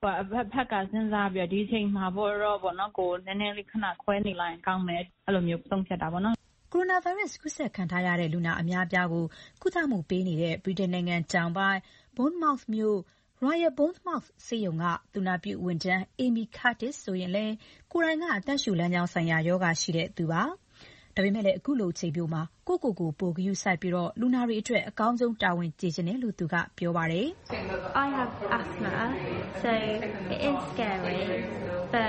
ဖက်ကစဉ်းစားပြီးဒီချိန်မှာတော့ပေါ့နော်ကိုနည်းနည်းလေးခဏခွဲနေလိုက်ကောင်းမယ်အဲ့လိုမျိုးသုံးဖြတ်တာပေါ့နော်ကိုရိုနာဗိုင်းရပ်စ်ကူးစက်ခံထားရတဲ့လူနာအများအပြားကိုကုသမှုပေးနေတဲ့ဗြိတိန်နိုင်ငံတောင်ပိုင်း Bournemouth မြို့ Royal Bournemouth ဆေးရုံကသူနာပြုဝန်ထမ်း Amy Curtis ဆိုရင်လည်းကိုယ်တိုင်ကအသက်ရှူလမ်းကြောင်းဆိုင်ရာရောဂါရှိတဲ့သူပါဒါပေမဲ့လည်းအခုလိုအချိန်မျိုးမှာကိုယ့်ကိုယ်ပိုဂရုစိုက်ပြီးတော့လူနာတွေအတွက်အကောင်းဆုံးတာဝန်ကျေချင်တယ်လို့သူကပြောပါတယ် I have asthma so it is scary but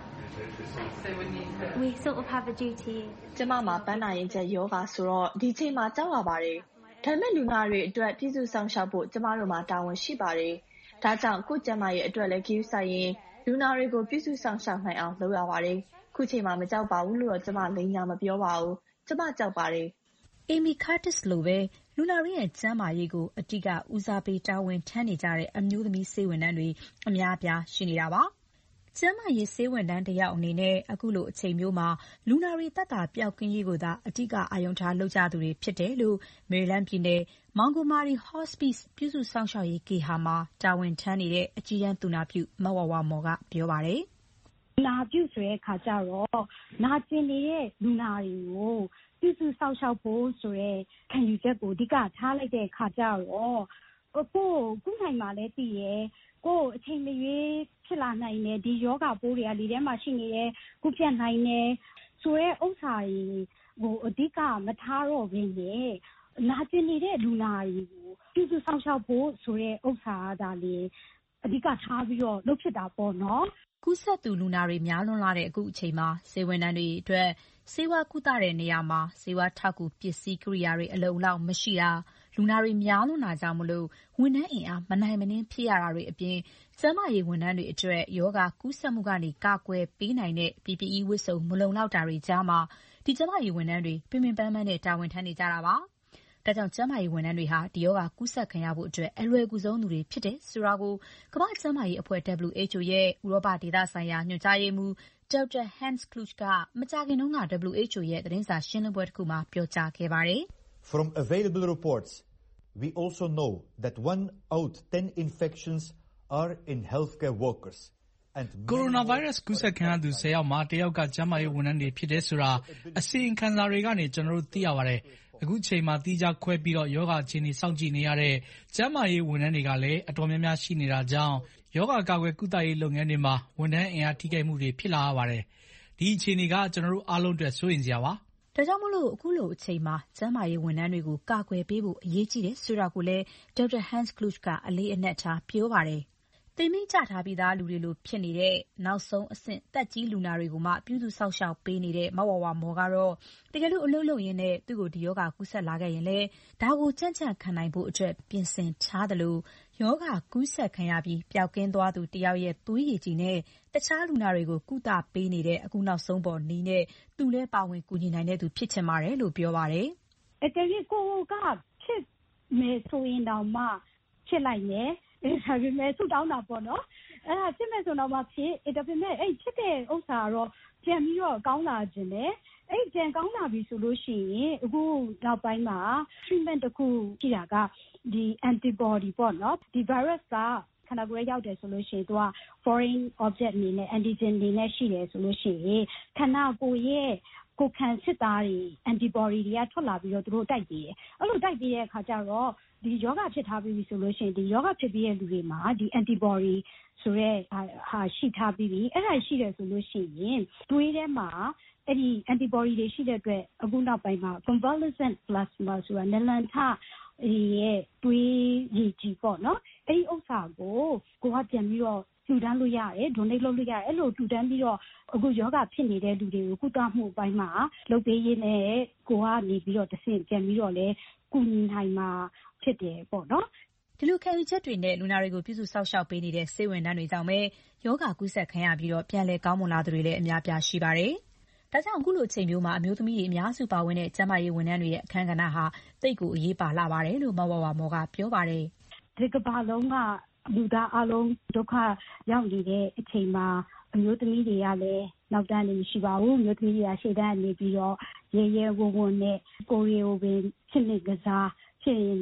we sort of have a duty ကျမမှာပန်းနာရင်ချက်ယောဂါဆိုတော့ဒီချိန်မှာကြောက်ရပါတယ်ဒါပေမဲ့လူနာတွေအတွက်ပြည်စုဆောင်ရှောက်ဖို့ကျမတို့မှာတာဝန်ရှိပါတယ်ဒါကြောင့်ကိုယ့်ကျမရဲ့အတွက်လည်းဂရုစိုက်ရင်လူနာတွေကိုပြည်စုဆောင်ရှောက်နိုင်အောင်လုပ်ရပါတယ်ခုချိန်မှာမကြောက်ပါဘူးလို့တော့ကျမလိမ်ညာမပြောပါဘူးကျမကြောက်ပါတယ် Amy Curtis လိုပဲလူနာတွေရဲ့ကျန်းမာရေးကိုအတိအကျဦးစားပေးတာဝန်ထမ်းနေကြတဲ့အမျိုးသမီးဆေးဝန်ထမ်းတွေအများအပြားရှိနေတာပါကျန်းမာရေးဆေးဝန်ထမ်းတစ်ယောက်အနေနဲ့အခုလိုအချိန်မျိုးမှာလူနာတွေသက်သာပျောက်ကင်းရေးကိုသာအဓိကအာရုံထားလုပ်ကြသူတွေဖြစ်တယ်လို့ Maryland ပြည်နယ် Montgomery Hospice ပြုစုစောင့်ရှောက်ရေးဂေဟာမှာတာဝန်ထမ်းနေတဲ့အကြီးတန်းသူနာပြုမဝဝမော်ကပြောပါတယ်နာပြုဆိုတဲ့အခါကျတော့နာကျင်နေတဲ့လူနာတွေကိုပြုစုစောင့်ရှောက်ဖို့ဆိုတဲ့ခံယူချက်ကိုအဓိကထားလိုက်တဲ့အခါကျတော့ကိုကုနိုင်မှာလည်းသိရဲကိုအချိန်မရွေးဖြစ်လာနိုင်တယ်ဒီယောဂပိုးတွေကလေထဲမှာရှိနေတယ်ကုပြတ်နိုင်တယ်ဆိုတဲ့ဥစ္စာတွေကိုအဓိကမထားတော့ဘဲနဲ့နာကျင်နေတဲ့လူနာတွေကိုပြုစုစောင့်ရှောက်ဖို့ဆိုတဲ့ဥစ္စာဒါလေအဓိကထားပြီးတော့လုပ်ဖြစ်တာပေါ့နော်ကူးစက်သူလူနာတွေများလွန်းလာတဲ့အခုအချိန်မှာဆေးဝန်ထမ်းတွေအတွက်ဆေးဝါးကုသတဲ့နေရာမှာဆေးဝါးထောက်ကူပစ္စည်းကိရိယာတွေအလုံအလောက်မရှိတာလူနာတွေများလွန်းတာကြောင့်မလို့ဝန်ထမ်းအင်အားမနိုင်မနှင်းဖြစ်ရတာတွေအပြင်ကျန်းမာရေးဝန်ထမ်းတွေအတွက်ယောဂကူးစက်မှုကနေကာကွယ်ပေးနိုင်တဲ့ PPE ဝတ်စုံမလုံလောက်တာတွေကြားမှာဒီကျန်းမာရေးဝန်ထမ်းတွေပင်ပင်ပန်းပန်းနဲ့တာဝန်ထမ်းနေကြတာပါဒါကြောင့်ကျန်းမာရေးဝန်ထမ်းတွေဟာဒီယောဂကူးစက်ခံရဖို့အတွက်အလွယ်ကူဆုံးသူတွေဖြစ်တယ်ဆိုတာကိုကမ္ဘာ့ကျန်းမာရေးအဖွဲ့ WHO ရဲ့ဥရောပဒေသဆိုင်ရာညွှန်ကြားရေးမှူး Dr. Hans Kluge ကမကြာခင်တုန်းက WHO ရဲ့သတင်းစာရှင်းလင်းပွဲတစ်ခုမှာပြောကြားခဲ့ပါတယ် From available reports, we also know that 1 out 10 infections are in healthcare workers. ကိုရိုနာဗိုင်းရပ်စ်ကူးစက်ခံရသူ10ယောက်မှာ1ယောက်ကကျန်းမာရေးဝန်ထမ်းတွေဖြစ်တယ်ဆိုတာအစီရင်ခံစာတွေကနေကျွန်တော်တို့သိရပါတယ်အခုချိန်မှာတီးခြားခွဲပြီးတော့ယောဂအခြေအနေစောင့်ကြည့်နေရတဲ့ကျန်းမာရေးဝန်ထမ်းတွေကလည်းအတော်များများရှိနေတာကြောင့်ယောဂကာကွယ်ကုသရေးလုပ်ငန်းတွေမှာဝန်ထမ်းအင်အားထိခိုက်မှုတွေဖြစ်လာရပါတယ်ဒီအခြေအနေကကျွန်တော်တို့အားလုံးအတွက်စိုးရိမ်စရာပါဒါကြောင့်မလို့အခုလိုအချိန်မှာကျန်းမာရေးဝန်ထမ်းတွေကိုကာကွယ်ပေးဖို့အရေးကြီးတယ်ဆိုတာကိုလည်း Dr. Hans Kluge ကအလေးအနက်ထားပြောပါတယ်သိမ်းမင်းချထားပြီးသားလူတွေလိုဖြစ်နေတဲ့နောက်ဆုံးအဆင့်တက်ကြီးလူနာတွေကိုမှပြုစုစောင့်ရှောက်ပေးနေတဲ့မဝဝမော်ကတော့တကယ်လို့အလုပ်လုပ်ရင်းနဲ့သူ့ကိုဒီယောဂကူးစက်လာခဲ့ရင်လည်းဒါကိုကြံ့ကြံ့ခံနိုင်ဖို့အတွက်ပြင်ဆင်ထားတယ်လို့ယောဂကူးစက်ခံရပြီးပျောက်ကင်းသွားသူတယောက်ရဲ့သွေးရည်ကြည်နဲ့တခြားလူနာတွေကိုကုသပေးနေတဲ့အခုနောက်ဆုံးပေါ်နီးနဲ့သူလည်းပါဝင်ကူညီနိုင်တဲ့သူဖြစ်ချင်ပါတယ်လို့ပြောပါတယ်တကယ်ကိုကဖြစ်မယ်ဆိုရင်တော့မှဖြစ်လိုက်မယ်ဒါပေမဲ့ဆုတောင်းတာပေါ့နော်အဲ့ဒါဖြစ်မဲ့ဆိုတော့မှဖြစ်ဒါပေမဲ့အဲ့ဖြစ်တဲ့ဥစ္စာတော့ပြန်ပြီးတော့ကောင်းလာခြင်းနဲ့အဲ့ပြန်ကောင်းလာပြီဆိုလို့ရှိရင်အခုနောက်ပိုင်းမှာ treatment တစ်ခုရှိတာကဒီ antibody ပေါ့နော်ဒီ virus ကခန္ဓာကိုယ်ရောက်တယ်ဆိုလို့ရှိရင်သူက foreign object အနေနဲ့ antigen တွေနဲ့ရှိတယ်ဆိုလို့ရှိရင်ခန္ဓာကိုယ်ရဲ့ကိုယ်ခံစစ်သားတွေ antibody တွေကထွက်လာပြီးတော့သူတို့တိုက်ပြီးတယ်အဲ့လိုတိုက်ပြီးတဲ့အခါကျတော့ဒီယောဂဖြစ်ထားပြီးဆိုလို့ရှိရင်ဒီယောဂဖြစ်ပြီးတဲ့လူတွေမှာဒီ antibody ဆိုရဲဟာရှိထားပြီးပြီအဲ့ဒါရှိတယ်ဆိုလို့ရှိရင်သွေးထဲမှာအဲ့ဒီ antibody တွေရှိတဲ့အတွက်အခုနောက်ပိုင်းမှာ convalescent plasma ဆိုတာနလန်ထရဲ့သွေးရည်ကြည်ပေါ့နော်အဲ့ဒီဥစ္စာကိုကပြန်ပြီးတော့လှူဒန်းလို့ရတယ် donate လုပ်လို့ရတယ်အဲ့လိုလှူဒန်းပြီးတော့အခုယောဂဖြစ်နေတဲ့လူတွေကိုကုသမှုအပိုင်းမှာလုပ်ပေးရင်းနဲ့ကိုကနေပြီးတော့တဆင့်ပြန်ပြီးတော့လဲကူညီနိုင်မှာဖြစ်တယ်ပေါ့နော်ဒီလိုခံယူချက်တွေနဲ့လူနာတွေကိုပြုစုစောင့်ရှောက်ပေးနေတဲ့ဆေးဝန်ထမ်းတွေကြောင့်ပဲယောဂကူးစက်ခံရပြီးတော့ပြန်လည်ကောင်းမွန်လာသူတွေလည်းအများပြားရှိပါတယ်ဒါကြောင့်အခုလိုအချိန်မျိုးမှာအမျိုးသမီးတွေအများစုပါဝင်တဲ့ကျန်းမာရေးဝန်ထမ်းတွေရဲ့အခမ်းကဏ္ဍဟာသိပ်ကိုအရေးပါလာပါတယ်လို့မဝဝမော်ကပြောပါတယ်ဒီကမ္ဘာလုံးကလူသားအလုံးဒုက္ခရောက်နေတဲ့အချိန်မှာအမျိုးသမီးတွေကလည်းနောက်တန်းနေမရှိပါဘူးအမျိုးသမီးတွေကရှေ့တန်းနေပြီးတော့ရဲရဲဝံ့ဝံ့နဲ့ကိုရီကိုပင်ဖြစ်နေကစားဖြစ်ရင်လည်း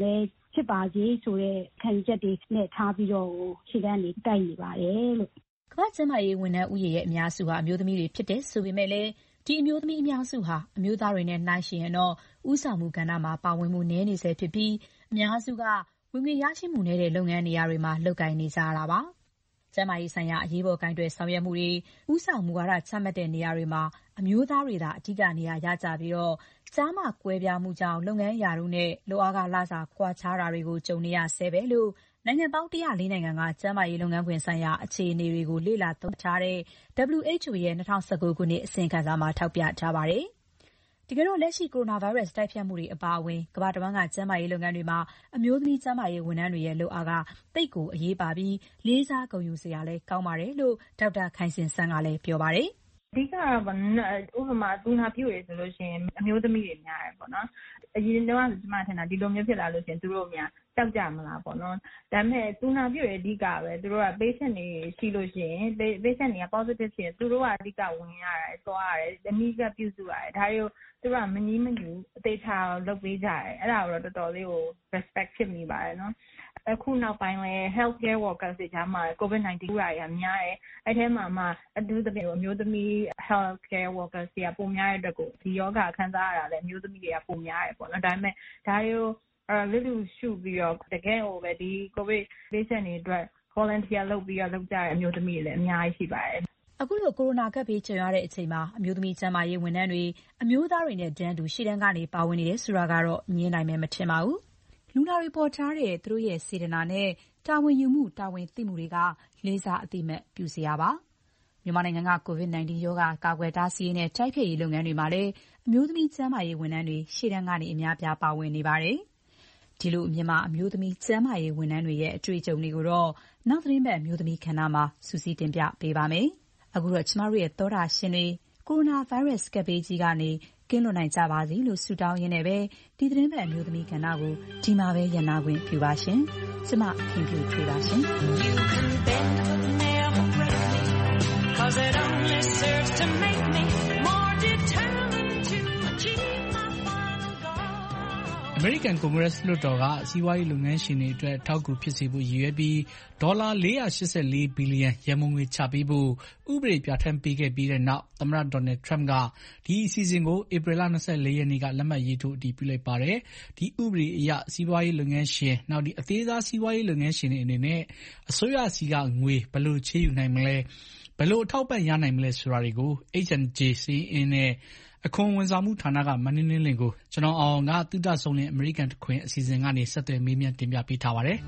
ဖြစ်ပါစေဆိုတဲ့ခံယူချက်တွေနဲ့ထားပြီးတော့ခြေခံနေတိုက်နေပါတယ်လို့ကမ္ဘာ့ကျန်းမာရေးဝန်ထမ်းဥယျာဉ်ရဲ့အများစုဟာအမျိုးသမီးတွေဖြစ်တဲ့ဆိုပေမဲ့လည်းဒီအမျိုးသမီးအများစုဟာအမျိုးသားတွေနဲ့နှိုင်းယှဉ်ရင်တော့ဥဆောင်မှုကဏ္ဍမှာပါဝင်မှုနည်းနေဆဲဖြစ်ပြီးအများစုကဝင်ငွေရရှိမှုနည်းတဲ့လုပ်ငန်းနေရာတွေမှာလုပ်ကိုင်နေကြတာပါကျန်းမာရေးဆိုင်ရာအရေးပေါ်ကိုင်တွယ်ဆောင်ရွက်မှုတွေဥဆောင်မှုဝါဒချမှတ်တဲ့နေရာတွေမှာအမျိုးသားတွေသာအဓိကနေရာရကြပြီးတော့ကြားမှာကွဲပြားမှုကြောင့်လုပ်ငန်းရာထူးနဲ့လုပ်အားကလစာကွာခြားတာတွေကိုကြုံနေရဆဲပဲလို့နိုင်ငံပေါင်း104နိုင်ငံကကျန်းမာရေးလုပ်ငန်းခွင်ဆိုင်ရာအခြေအနေတွေကိုလေ့လာသုံးသပ်ထားတဲ့ WHO ရဲ့2019ခုနှစ်အစီရင်ခံစာမှာထောက်ပြထားပါတယ်။တကယ်တော့လက်ရှိကိုရိုနာဗိုင်းရပ်စ်တိုက်ဖျက်မှုတွေအပါအဝင်ကမ္ဘာတစ်ဝန်းကကျန်းမာရေးလုပ်ငန်းတွေမှာအမျိုးသမီးကျန်းမာရေးဝန်ထမ်းတွေရဲ့လုပ်အားကသိပ်ကိုအရေးပါပြီးလေးစားဂုဏ်ယူစရာလည်းကောင်းပါတယ်လို့ဒေါက်တာခိုင်စင်စန်းကလည်းပြောပါတယ်။အဓိကတော့ဥပမာသူနာပြုတွေဆိုလို့ရှိရင်အမျိုးသမီးတွေများတယ်ပေါ့နော်အရင်တော့ကျမထင်တာဒီလိုမျိုးဖြစ်လာလို့ရှိရင်သူတို့များတောက်ကြမလားပေါ့နော်ဒါပေမဲ့သူနာပြုတွေအဓိကပဲသူတို့က patient တွေရှိလို့ရှိရင် patient တွေက positive ဖြစ်ရင်သူတို့ကအဓိကဝင်ရတယ်သွားရတယ်အနည်းကပြုစုရတယ်ဒါတွေကိုသူတို့ကမငြီးမညူအသေးချာလုပ်ပေးကြတယ်အဲ့ဒါကိုတော့တော်တော်လေးကို respect ဖြစ်မိပါတယ်နော်အခုနောက်ပိုင်းလဲ healthcare workers တွေကြားမှာ COVID-19 ကူတာရများတယ်အဲ့ထဲမှာမှအထူးသဖြင့်အမျိုးသမီး healthcare workers တွေကပုံများတဲ့အတွက်ကိုဒီယောဂခံစားရတာလည်းအမျိုးသမီးတွေကပုံများတယ်ပေါ့နော်ဒါပေမဲ့ဒါတွေကိုလူရှုပြီးတော့တကယ်ဟိုပဲဒီ COVID patient တွေအတွက် volunteer လုပ်ပြီးတော့လုပ်ကြတဲ့အမျိုးသမီးတွေလည်းအများကြီးရှိပါတယ်အခုလိုကိုရိုနာကပ်ဘေးကြုံရတဲ့အချိန်မှာအမျိုးသမီးကျန်းမာရေးဝန်ထမ်းတွေအမျိုးသားတွေနဲ့တန်းတူရှေ့တန်းကနေပါဝင်နေတယ်ဆိုတာကတော့ငြင်းနိုင်မယ်မထင်ပါဘူးလူနာတွေပေါ်ထားတဲ့သူတို့ရဲ့စေတနာနဲ့တာဝန်ယူမှုတာဝန်သိမှုတွေကလေးစားအသိမှတ်ပြုစရာပါမြန်မာနိုင်ငံက COVID-19 ရောဂါကာကွယ်တားဆီးရေးနဲ့တိုက်ဖျက်ရေးလုပ်ငန်းတွေမှာလည်းအမျိုးသမီးကျန်းမာရေးဝန်ထမ်းတွေရှေ့တန်းကနေအများပြားပါဝင်နေပါတယ်ဒီလိုမြန်မာအမျိုးသမီးကျန်းမာရေးဝန်ထမ်းတွေရဲ့အတွေ့အကြုံတွေကိုတော့နောက်သတင်းပတ်အမျိုးသမီးခန္ဓာမှာစူးစီးတင်ပြပေးပါမယ်အခုတော့ကျမတို့ရဲ့သောတာရှင်တွေကိုရိုနာဗိုင်းရပ်စ်ကပ်ဘေးကြီးကနေကင်းလွတ်နိုင်ကြပါစေလို့ဆုတောင်းရင်းနဲ့ပဲဒီသတင်းပတ်အမျိုးသမီးကဏ္ဍကိုဒီမှာပဲရန်နာခွင့်ပြုပါရှင်။ကျမခင်ဖြူထွေးပါရှင်။ You can bend but never break me cause it only serves to make me more determined to achieve my final goal အမေရိကန်ကွန်ဂရက်လွှတ်တော်ကစီးပွားရေးလုပ်ငန်းရှင်တွေအတွက်ထောက်ကူဖြစ်စေဖို့ရည်ရွယ်ပြီးဒေါ်လာ484ဘီလီယံရန်ပုံငွေချပေးဖို့ဥပဒေပြဋ္ဌာန်းပေးခဲ့ပြီးတဲ့နောက်သမ္မတဒေါ်နယ်ထရမ့်ကဒီအစီအစဉ်ကိုဧပြီလ24ရက်နေ့ကလက်မှတ်ရေးထိုးအတည်ပြုလိုက်ပါတယ်။ဒီဥပဒေအရစီးပွားရေးလုပ်ငန်းရှင်နောက်ဒီအသေးစားစီးပွားရေးလုပ်ငန်းရှင်တွေအနေနဲ့အစိုးရစီကငွေဘယ်လိုချေးယူနိုင်မလဲဘယ်လိုအထောက်ပံ့ရနိုင်မလဲဆိုတာတွေကို H&J စီးအင်းနဲ့အခွန်ဝန်ဆောင်မှုဌာနကမန္တလေးလင်းကိုကျွန်တော်အောင်ကသုတဆုံးလင်းအမေရိကန်တခွင်အစီအစဉ်ကနေဆက်သွယ်မေးမြန်းတင်ပြပေးထားပါတယ်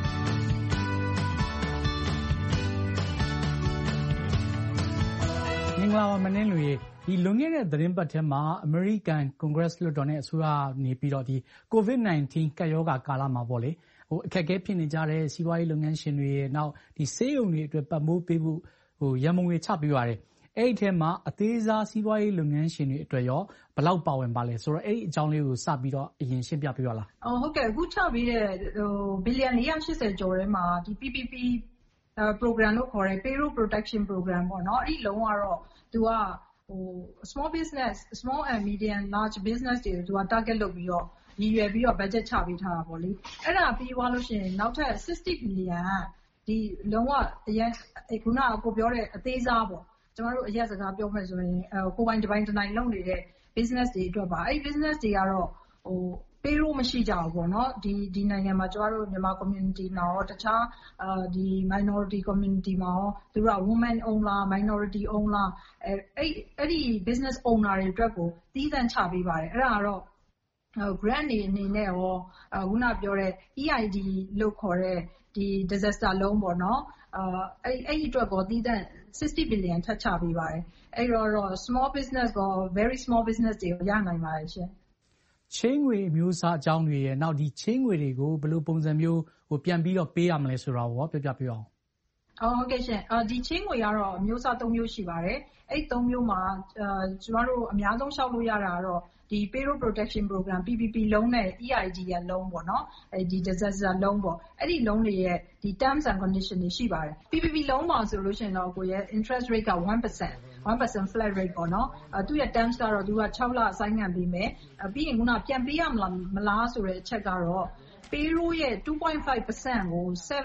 မင်္ဂလာပါမင်းလူရေဒီလွန်ခဲ့တဲ့သတင်းပတ်ထဲမှာအမေရိကန်ကွန်ဂရက်လွှတ်တော်နဲ့အစိုးရနေပြီးတော့ဒီ COVID-19 ကပ်ရောဂါကာလမှာပေါ့လေအခက်အခဲဖြစ်နေကြတဲ့စီးပွားရေးလုပ်ငန်းရှင်တွေရဲ့နောက်ဒီဆေးရုံတွေအတွက်ပတ်မိုးပေးဖို့ရန်ပုံငွေချပေးပါတယ်အဲ့ဒီထဲမှာအသေးစားစီးပွားရေးလုပ်ငန်းရှင်တွေအတွက်ရောဘယ်လောက်ပါဝင်ပါလဲဆိုတော့အဲ့ဒီအကြောင်းလေးကိုစပြီးတော့အရင်ရှင်းပြပေးပါလားဟုတ်ကဲ့အခုချပေးတဲ့ဘီလီယံ480ကျော်ထဲမှာဒီ PPP program လို့ခေါ်တဲ့ payroll protection program ပေါ့နော်အဲ့ဒီလုံးကတော့သူကsmall and medium large business တွေကိုသူက target လုပ်ပြီးတော့ရည်ရွယ်ပြီးတော့ budget ချပေးထားတာပေါ့လေအဲ့ဒါပြီးသွားလို့ရှိရင်နောက်ထပ်60 billion ဒီလုံးဝခုနကကိုပြောတဲ့အသေးစားပေါ့ကျမတို့အရက်စကားပြောမယ်ဆိုရင်ကိုပိုင်တစ်ပိုင်းတစ်နိုင်လုပ်နေတဲ့ business တွေအတွက်ပါအဲ့ business တွေကတော့payroll မရှိကြဘူးပေါ့နော်ဒီနိုင်ငံမှာကျမတို့မြန်မာ community မှာရောတခြားဒီ minority community မှာရောသူတို့က women own လား minority own လားအဲ့ဒီ business owner တွေအတွက်ကိုသီးသန့်ချပေးပါတယ်အဲ့ဒါကတော့grant တွေအနေနဲ့ရောခုနပြောတဲ့ EID လို့ခေါ်တဲ့ဒီ disaster loan ပေါ့နော်အဲ့ဒီအတွက်ကိုသီးသန့်60 billion ထပ်ချပေးပါတယ်အဲ့တော့ small business ကို very small business တွေရနိုင်ပါတယ်ရှင်ချေးငွေမျိုးစားအကြောင်းတွေရဲ့နောက်ဒီချေးငွေတွေကိုဘယ်လိုပုံစံမျိုးပြန်ပြီးတော့ပေးရမလဲဆိုတာကိုပြောပြပေးအောင်ဟုတ်ကဲ့ရှင်ဒီချေးငွေကတော့မျိုးစား3မျိုးရှိပါတယ်အဲ့3မျိုးမှာကျမတို့အများဆုံးရှောက်လို့ရတာကတော့ဒီ payroll protection program PPP loan နဲ့ EID ရဲ့ loan ပေါ့နော်ဒီ disaster loan ပေါ့အဲ့ဒီ loan တွေရဲ့ဒီ terms and conditions တွေရှိပါတယ် PPP loan မှာဆိုလို့ရှိရင်တော့ကိုရဲ့ interest rate က 1% flat rate ပေါ့နော်သူ့ရဲ့ terms ကတော့သူက6လအဆိုင်ငံပေးမယ်ပြီးရင်ခုနပြန်ပေးရမလားဆိုတဲ့အချက်ကတော့ payroll ရဲ့ 2.5% ကို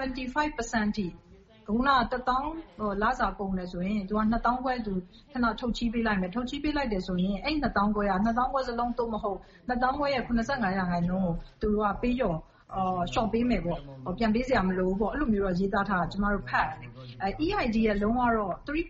75% ထိခုန1000လစာကုန်တယ်ဆိုရင်သူက2000ခွဲသူခဏထုတ်ချီးပေးလိုက်မယ်ထုတ်ချီးပေးလိုက်တယ်ဆိုရင်အဲ့2000ခွဲက2000ခွဲစလုံးတော့မဟုတ်2000ခွဲရဲ့85%ကိုသူကပေးရောရှော့ပေးမယ်ပေါ့ပြန်ပေးစရာမလိုဘူးပေါ့အဲ့လိုမျိုးတော့ရေးသားထားတာကျမတို့ဖတ်ရတယ်EID ရဲ့လုံးကတော့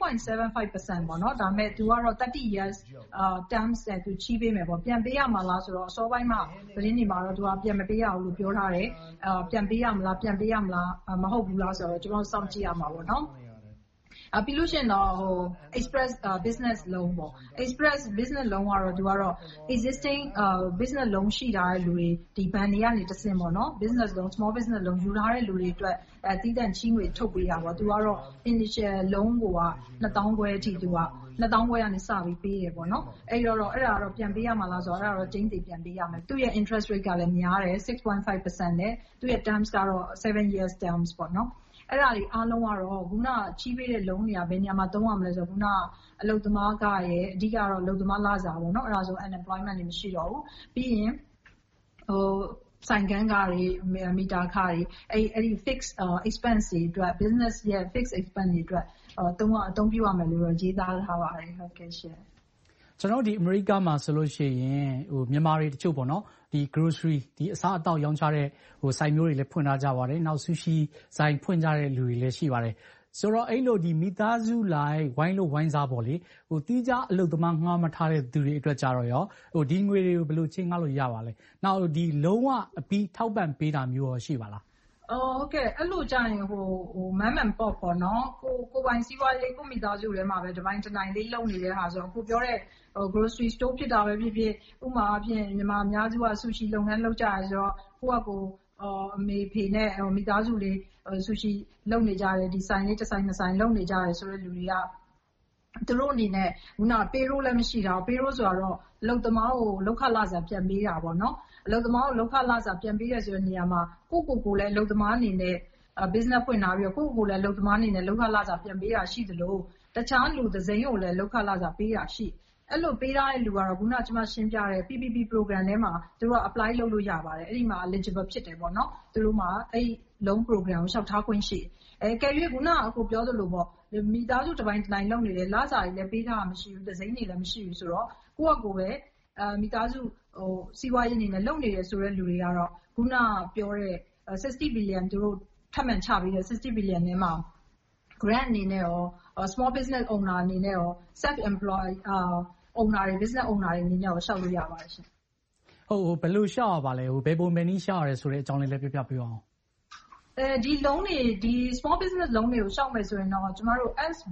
3.75% ပေါ့နော်ဒါပေမဲ့သူကတော့30 years terms နဲ့သူချီးပေးမယ်ပေါ့ပြန်ပေးရမှာလားဆိုတော့အစောပိုင်းမှာသတင်းတွေမှာတော့သူကပြန်မပေးရဘူးလို့ပြောထားတယ်ပြန်ပေးရမလားမဟုတ်ဘူးလားဆိုတော့ကျွန်တော်စောင့်ကြည့်ရမှာပေါ့နော်ပြီးလို့ရှိရင်တော့express business loan ပေါ့ express business loan ကတော့သူကတော့ existing business loan ရှိထားတဲ့လူတွေဒီဘဏ်တွေကနေတစ်ဆင့်ပေါ့နော် business loan small business loan ယူထားတဲ့လူတွေအတွက်တည်တံ့ချီးငွေထုတ်ပေးတာပေါ့သူကတော့ initial loan ကိုက2000ခွဲအထိသူက2000ခွဲကနေစပြီးပေးရပေါ့နော်အဲ့ဒါတော့ပြန်ပေးရမှာလားဆိုတော့အဲ့ဒါတော့ကျင်းတည်ပြန်ပေးရမယ်သူ့ရဲ့ interest rate ကလည်းများတယ် 6.5% နဲ့သူ့ရဲ့ terms ကတော့7 years terms ပေါ့နော်အဲ့ဒါတွေအားလုံးကတော့ခုနချီးပေးတဲ့ loan တွေကဘယ်နေရာမှာသုံးရမလဲဆိုတော့ခုနအလုပ်သမားကရဲ့အဓိကတော့အလုပ်သမားလစာပေါ့နော်အဲ့ဒါဆို unemployment တွေမရှိတော့ဘူးပြီးရင်ဆိုင်ကန်းကားတွေမီတာခါတွေအဲ့ဒီ fixed expense တွေအတွက် business ရဲ့ fixed expense တွေအတွက်အသုံးပြုရမယ်လို့တော့ရေးသားထားပါတယ်ဟုတ်ကဲ့ရှင်ကျွန်တော်ဒီအမေရိကမှာဆိုလို့ရှိရင်မြန်မာတွေတချို့ပေါ့နော်ဒီ grocery ဒီအစားအသောက်ရောင်းချတဲ့ဆိုင်မျိုးတွေလည်းဖွင့်ထားကြပါတယ်နောက် sushi ဆိုင်ဖွင့်ကြတဲ့လူတွေလည်းရှိပါတယ်ဆိုတော့အဲ့လိုဒီမိသားစုလိုက်ဝိုင်းလို့ဝိုင်းစားပေါ့လေတီးခြားအလုပ်သမားငှားမထားတဲ့သူတွေအတွက်ကြတော့ရောဒီငွေတွေကိုဘယ်လိုချင်းငှားလို့ရပါလဲနောက်ဒီလုံးဝအပြီးထောက်ပံ့ပေးတာမျိုးရောရှိပါလားဟုတ်ကဲ့အဲ့လိုကြာရင်မမ်မန်ပေါ့ပေါ့နော်ကိုပိုင်စီးပွားရေးကိုမိသားစုထဲမှာပဲတစ်ပိုင်းတစ်နိုင်လေးလုပ်နေတဲ့ဟာဆိုတော့ကိုပြောတဲ့grocery store ဖြစ်တာပဲဖြစ်ဖြစ်ဥမာအဖြစ်မြန်မာအများစုက sushi လုပ်ငန်းလုပ်ကြရဆိုတော့ကိုအမေဖေနဲ့မိသားစုလေး sushi လုပ်နေကြတယ်ဒီဆိုင်လေးတစ်ဆိုင်နှစ်ဆိုင်လုပ်နေကြတယ်ဆိုတဲ့လူတွေကသူတို့အနေနဲ့ခုန payroll လည်းမရှိတာ payroll ဆိုတော့အလုပ်သမားကိုလောက်ခလစာပြန်ပေးတာပေါ့နော်အလုပ်သမားကိုလောက်ခလစာပြန်ပေးရဆိုတဲ့နေရာမှာကိုလည်းအလုပ်သမားအနေနဲ့ business ဖွင့်လာပြီးတော့ကိုလည်းအလုပ်သမားအနေနဲ့လောက်ခလစာပြန်ပေးတာရှိသလိုတခြားလူတစ်စိမ်းကိုလည်းလောက်ခလစာပေးတာရှိအဲ့လိုပေးထားတဲ့လူကတော့ခုနကျွန်မရှင်းပြတဲ့ PPP program ထဲမှာသူတို့က apply လုပ်လို့ရပါတယ်အဲ့ဒီမှာ eligible ဖြစ်တယ်ပေါ့နော်သူတို့မှာအဲ့ loan program ကိုလျှောက်ထားခွင့်ရှိကဲ၍ခုနအခုပြောသလိုပေါ့မိသားစုတစ်ပိုင်းတစ်နိုင်လုပ်နေတယ်လစာတွေလည်းပေးထားတာမရှိဘူးဒဇိမ့်တွေလည်းမရှိဘူးဆိုတော့ကိုယ့်အကိုပဲမိသားစုစီးပွားရေးအနေနဲ့လုပ်နေတယ်ဆိုတဲ့လူတွေကတော့ခုနပြောတဲ့60 billion သူတို့ထပ်မံချပြီးတဲ့60 billion နဲ့မှာ grant အနေနဲ့ရော small business owner အနေနဲ့ရော self employed owner တွေ business owner တွေအနေနဲ့ရောရှောက်လို့ရပါတယ်ရှင်ဟုတ်ဘယ်လိုရှောက်ရပါလဲဘယ်ပုံပဲနည်းရှောက်ရတယ်ဆိုတဲ့အကြောင်းလေးလည်းပြပြပေးအောင်ဒီ loan တွေဒီ small business loan တွေကိုရှောက်မယ်ဆိုရင်တော့ကျမတို့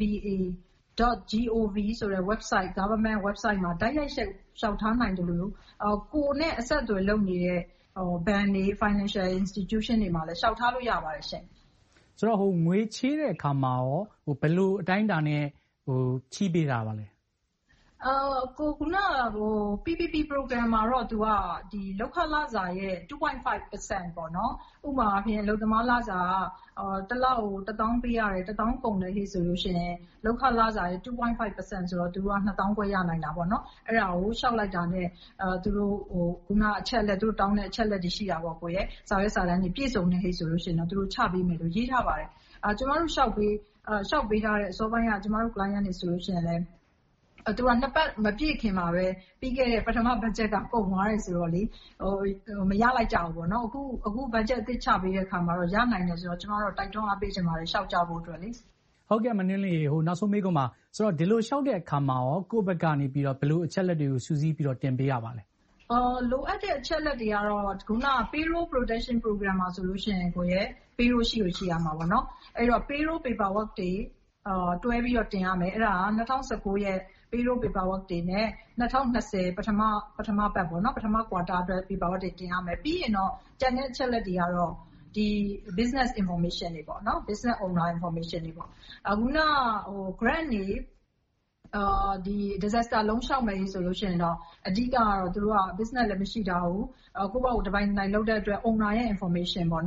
sba.gov ဆိုတဲ့ website government website မှာတိုက်ရိုက်ရှောက်ထားနိုင်တယ်လို့ကိုနဲ့အဆက်အသွယ်လုပ်နေတဲ့ဘဏ်တွေ financial institution တွေမှာလည်းရှောက်ထားလို့ရပါတယ်ရှင်ဆိုတော့ငွေချေးတဲ့အခါမှာရောဘယ်လိုအတိုင်းအတာနဲ့ချီးပေးတာပါလဲကိုခုနPPP program မှာတော့သူကဒီလောက်ခလစာရဲ့ 2.5% ပေါ့နော်ဥပမာအဖြစ်အလုပ်သမားလစာတစ်လောက်ကို1000ပေးရတယ်1000ကုန်တယ်ဟိဆိုလို့ရှိရင်လောက်ခလစာရဲ့ 2.5% ဆိုတော့သူတို့က2000ခွဲရနိုင်တာပေါ့နော်အဲ့ဒါကိုရှောက်လိုက်တာနဲ့သူတို့ခုနအချက်လက်သူတို့တောင်းတဲ့အချက်လက်တွေရှိတာပေါ့ကိုရဲ့စာရွက်စာတမ်းတွေပြည့်စုံနေဟိဆိုလို့ရှိရင်တော့သူတို့ချပေးမယ်လို့ရေးထားပါတယ်ကျမတို့ရှောက်ပေးထားတဲ့အစောပိုင်းကကျမတို့ client တွေဆိုလို့ရှိရင်လည်းသူကနှစ်ပတ်မပြည့်ခင်မှာပဲပြီးခဲ့တဲ့ပထမ budget ကကုန်သွားတယ်ဆိုတော့လေမရလိုက်ကြဘူးပေါ့နော်အခု budget အသစ်ချပေးတဲ့အခါမှာတော့ရနိုင်တယ်ဆိုတော့ကျွန်တော်တို့တိုက်တွန်းအားပေးချင်ပါတယ်ရှောက်ကြဖို့အတွက်လေဟုတ်ကဲ့မနှင်းလေးနောက်ဆုံးမေးခွန်းပါဆိုတော့ဒီလိုရှောက်တဲ့အခါမှာရောကိုယ့်ဘက်ကနေပြီးတော့ဘယ်လိုအချက်လက်တွေကိုစူးစီးပြီးတော့တင်ပေးရပါလဲလိုအပ်တဲ့အချက်လက်တွေကတော့ခုန payroll protection program မှာဆိုလို့ရှိရင်ကိုရဲ့ payroll ရှိရမှာပေါ့နော်အဲ့တော့ payroll paperwork တွေတွဲပြီးတော့တင်ရမယ်အဲ့ဒါ2019ရဲ့payroll paperwork တွေနဲ့2020ပထမပတ်ပေါ့နော်ပထမ quarter အတွက် paperwork တွေတင်ရမယ်ပြီးရင်တော့ကျန်တဲ့အချက်လက်တွေကတော့ဒီ business information တွေပေါ့နော် business owner information တွေပေါ့အခုနgrant တွေဒီ disaster လုံးရှောက်မယ်ဆိုလို့ရှိရင်တော့အဓိကကတော့သူတို့က business လည်းမရှိတာဘူးကိုယ့်ဘာကိုတစ်ပိုင်းနိုင်လုပ်တဲ့အတွက် owner ရဲ့ information ပေါ့နော်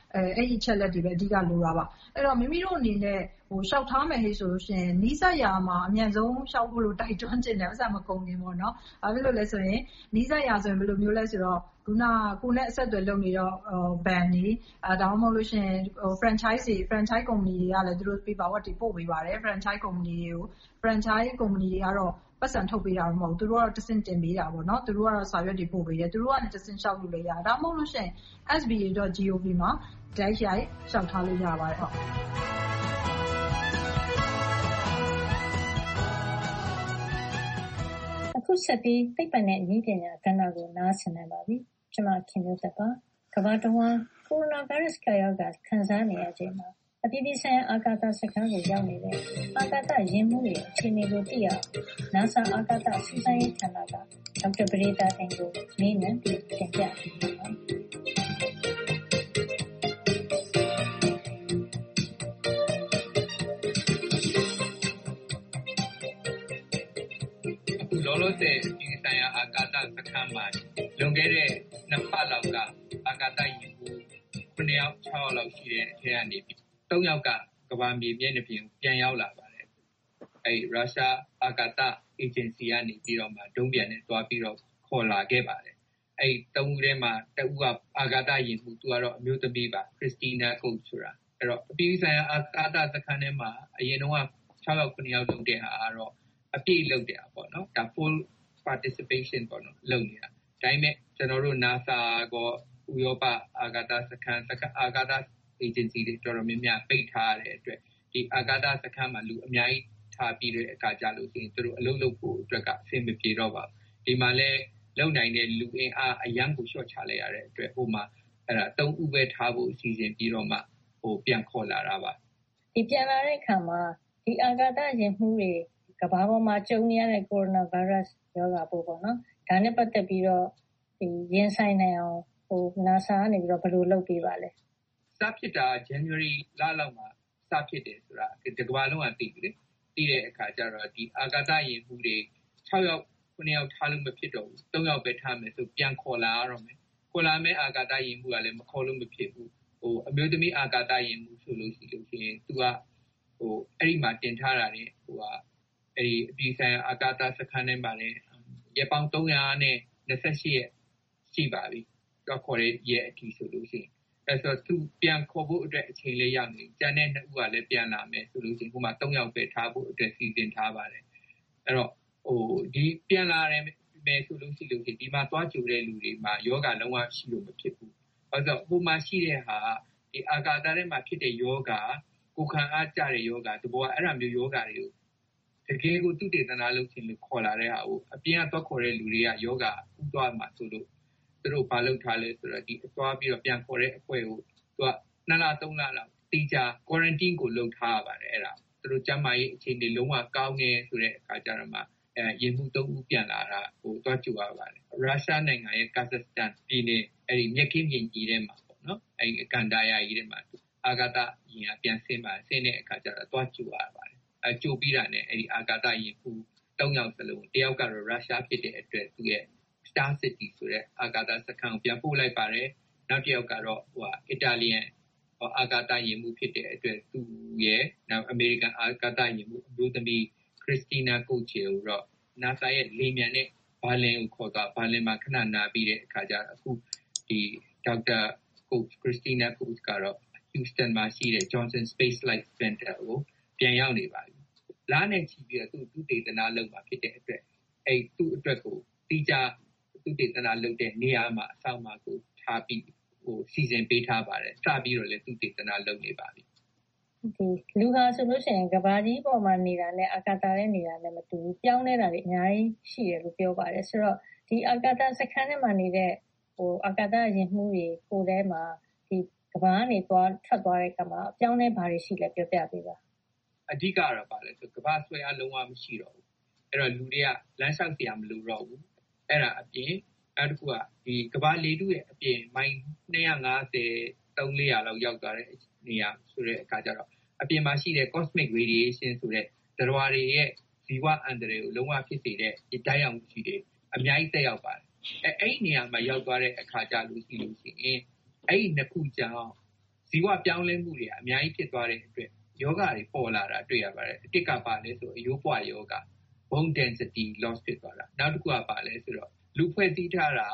အဲ့ဒီအချက်လက်တွေပဲအဓိကလိုတာပါအဲ့တော့မိမိတို့အနေနဲ့လျှောက်ထားမယ်ဟေ့ဆိုလို့ရှိရင်နီးစပ်ရာမှာအမြန်ဆုံးလျှောက်ဖို့လို့တိုက်တွန်းချင်တယ်ဥစ္စာမကုန်ခင်ပေါ့နော်ဘာဖြစ်လို့လဲဆိုရင်နီးစပ်ရာဆိုရင်ဘယ်လိုမျိုးလဲဆိုတော့ခုနကိုနဲ့အဆက်အသွယ်လုပ်နေတော့ဘန်နေဒါမှမဟုတ်လို့ရှိရင်franchise company တွေကလည်းသူတို့ paperwork တွေပို့ပေးပါတယ် franchise company တွေကို franchise company တွေကတော့ပတ်စံထုတ်ပေးတာမဟုတ်ဘူးသူတို့ကတော့တဆင့်တင်ပေးတာပေါ့နော်သူတို့ကတော့စာရွက်တွေပို့ပေးတယ်သူတို့ကနေတဆင့်လျှောက်လို့လည်းရတယ်ဒါမှမဟုတ်လို့ရှိရင် sba.gov မှာတိုက်ရိုက်လျှောက်ထားလို့ရပါတယ်ဟုတ်အခုဆက်ပြီးသိပ္ပံနဲ့နည်းပညာကဏ္ဍကိုနားဆင်နိုင်ပါပြီကျွန်မခင်မျိုးသက်ပါကမ္ဘာတဝန်းကိုရိုနာဗိုင်းရပ်စ်ကာရောဂါခံစားနေရချိန်မှာအပြည်ပြည်ဆိုင်ရာအာကာသစခန်းကိုရောက်နေတဲ့အာကာသယာဉ်မှူးတွေအခြေအနေကိုသိရအောင် NASA အာကာသစူးစမ်းရေးဌာနကဒေါက်တာပဒေသာတင်ကိုမေးမြန်းပြီးတင်ပြပေးပါမယ်လောလောဆယ်ဒီဆိုင်ရာအာကာသစခန်းမှာလွန်ခဲ့တဲ့2ပတ်လောက်ကအာကာသယာဉ်မှူး9ယောက်6ယောက်လောက်ရှိတဲ့အထက်ကနေပြီး3ယောက်ကကမ္ဘာမြေမျက်နှာပြင်ပြန်ရောက်လာပါတယ်ရုရှားအာကာသအေဂျင်စီကနေပြီးတော့မှဒုံးပျံနဲ့တွားပြီးတော့ခေါ်လာခဲ့ပါတယ်3ဦးထဲမှာတဦးကအာကာသယာဉ်မှူးသူကတော့အမျိုးသမီးပါခရစ်စတီနာကုတ်ဆိုတာအဲ့တော့အပြည်ဆိုင်ရာအာကာသစခန်းထဲမှာအရင်တော့6ယောက်9ယောက်လုပ်တဲ့ဟာကတော့အပြည့်လုပ်တယ်ပေါ့နော်ဒါ full participation ပေါ့နော်လုပ်နေတာဒါပေမဲ့ကျွန်တော်တို့ NASA ကောဥရောပအာကာသစခန်းအာကာသ agency တွေတော်တော်များများပိတ်ထားတဲ့အတွက်ဒီအာကာသစခန်းမှာလူအများကြီးထားပြီးတဲ့အခါကျလို့ရှိရင်သူတို့အလုပ်လုပ်ဖို့အတွက်ကအဆင်မပြေတော့ပါဘူးဒီမှာလဲလုံနိုင်တဲ့လူအင်အားအရန်ကို short ချလိုက်ရတဲ့အတွက်ဟိုမှာအဲ့ဒါ3ဦးပဲထားဖို့အစီအစဉ်ပြီးတော့မှပြန်ခေါ်လာတာပါဒီပြန်လာတဲ့အခါမှာဒီအာကာသယာဉ်မှူးတွေကမ္ဘာပေါ်မှာကြုံနေရတဲ့ကိုရိုနာဗိုင်းရပ်စ်ရောဂါပိုးပေါ့နော်ဒါနဲ့ပတ်သက်ပြီးတော့ဒီရင်ဆိုင်နိုင်အောင်NASA ကနေပြီးတော့ဘယ်လိုလုပ်ပေးပါလဲစဖြစ်တာ January လလောက်မှာစဖြစ်တယ်ဆိုတာဒီကမ္ဘာလုံးကသိပြီလေသိတဲ့အခါကျတော့ဒီအာကာသယာဉ်မှူးတွေ6ယောက်9ယောက်ထားလို့မဖြစ်တော့ဘူး3ယောက်ပဲထားမယ်ဆိုပြန်ခေါ်လာရတော့မယ်ခေါ်လာမယ့်အာကာသယာဉ်မှူးကလည်းမခေါ်လို့မဖြစ်ဘူးအမျိုးသမီးအာကာသယာဉ်မှူးဆိုလို့ရှိရင်သူကအဲ့ဒီမှာတင်ထားတာねအဲ့ဒီအပြည်ဆိုင်ရာအာကာသစခန်းထဲမှာလည်းရက်ပေါင်း328ရက်ရှိပါပြီတော့ခေါ်တဲ့ရက်အထိဆိုလို့ရှိရင်အဲ့ဆိုသူပြန်ခေါ်ဖို့အတွက်အချိန်လေးရောက်နေကျန်တဲ့2ဦးကလည်းပြန်လာမယ်ဆိုလို့ရှိရင်ဟိုမှာ3ယောက်ပဲထားဖို့အတွက်စီစဉ်ထားပါတယ်အဲ့တော့ဒီပြန်လာတယ်မယ်ဆိုလို့ရှိရင်ဒီမှာသွားကြိုတဲ့လူတွေမှာယောဂလုံးဝရှိလို့မဖြစ်ဘူးဘာလို့ဟိုမှာရှိတဲ့ဟာဒီအာကာသထဲမှာဖြစ်တဲ့ယောဂကိုခံအားကြတဲ့ယောဂတဘောအဲ့ဒါမျိုးယောဂတွေကိုတကယ်ကိုသူတေသနာလုပ်ခြင်းလို့ခေါ်လာတဲ့ဟာကိုအပြင်ကတော့ခေါ်တဲ့လူတွေကယောဂဥသွားမှာဆိုလို့သူတို့ဘာလုပ်ထားလဲဆိုတော့ဒီအသွားပြီးတော့ပြန်ခေါ်တဲ့အဖွဲ့ကိုသူက2လ3လလောက်တိကျ quarantine ကိုလုပ်ထားရပါတယ်အဲ့ဒါသူတို့ကျန်းမာရေးအခြေအနေလုံးဝကောင်းနေဆိုတဲ့အခါကျတော့မှရင်မှု3ဦးပြန်လာတာဟိုသွားကြည့်ရပါတယ်ရုရှားနိုင်ငံရဲ့ကာဇက်စတန်ပြည်နယ်အဲ့ဒီမြက်ခင်းပြင်ကြီးထဲမှာပေါ့နော်အဲ့ဒီကန်ဒါယာကြီးထဲမှာအာကာသယာဉ်ကပြန်ဆင်းတဲ့အခါကျတော့သွားကြည့်ရပါတယ်ကြိုပြီးတာနဲ့အဲ့ဒီအာကာသယာဉ်ခု3ယောက်စလုံးတယောက်ကတော့ရုရှားဖြစ်တဲ့အတွက်သူရဲ့ Star City ဆိုတဲ့အာကာသစခန်းကိုပြန်ပို့လိုက်ပါတယ်နောက်တစ်ယောက်ကတော့အီတာလီယန်အာကာသယာဉ်မှုဖြစ်တဲ့အတွက်သူရဲ့နောက်အမေရိကန်အာကာသယာဉ်မှုအမျိုးသမီးခရစ်စတီနာကိုချေကိုတော့ NASA ရဲ့လေမြန်နဲ့ဘာလင်ကိုခေါ်တာဘာလင်မှာခဏနာပြီးတဲ့အခါကျတော့အခုဒီဒေါက်တာကိုခရစ်စတီနာကိုကတော့ Houston မှာရှိတဲ့ Johnson Space Flight Center ကိုပြန်ရောက်နေပါပြီ။လားနဲ့ချီပြီးတော့သူတေသနာလုပ်မှာဖြစ်တဲ့အတွက်အဲ့သူ့အတွက်ကိုတိကျသူတေသနာလုပ်တဲ့နေရာမှာအဆောင်မှာကိုထားပြီးစီစဉ်ပေးထားပါတယ်။စပြီးတော့လည်းသူတေသနာလုပ်နေပါပြီ။ဒီလူဟာဆိုလို့ရှိရင်ကဘာကြီးပေါ်မှာနေတာနဲ့အာကာသထဲနေတာနဲ့မတူဘူး။ပြောင်းနေတာတွေအများကြီးရှိတယ်လို့ပြောပါတယ်။ဆိုတော့ဒီအာကာသစခန်းထဲမှာနေတဲ့အာကာသယာဉ်မှူးတွေကိုယ်ထဲမှာဒီကဘာကနေထွက်သွားတဲ့အခါမှာအပြောင်းလဲဘာတွေရှိလဲပြောပြပေးပါအဓိကတော့ပါလဲဆိုကဘာဆွဲအားလုံးဝမရှိတော့ဘူးအဲ့တော့လူတွေကလမ်းလျှောက်စရာမလိုတော့ဘူးအဲ့ဒါအပြင်နောက်တစ်ခုကဒီကဘာလေထုရဲ့အပြင်မိုင်250 300လောက်ရောက်သွားတဲ့နေရာဆိုတဲ့အခါကျတော့အပြင်မှာရှိတဲ့ cosmic radiation ဆိုတဲ့သတ္တဝါတွေရဲ့ဇီဝအန္တရာယ်ကိုလုံးဝဖြစ်စေတဲ့ဓာတ်ရောင်ခြည်တွေအများကြီးသက်ရောက်ပါတယ်အဲ့ဒီနေရာမှာရောက်သွားတဲ့အခါကျလို့ရှိရင်အဲ့ဒီနှစ်ခုကြောင့်ဇီဝပြောင်းလဲမှုတွေအများကြီးဖြစ်သွားတဲ့အတွက်ယောဂတွေပေါ်လာတာတွေ့ရပါတယ်အတစ်ကပါလဲဆိုအယိုးပွားယောဂ bone density loss ဖြစ်သွားတာနောက်တစ်ခုကပါလဲဆိုတော့လူဖွဲ့စည်းထားတာ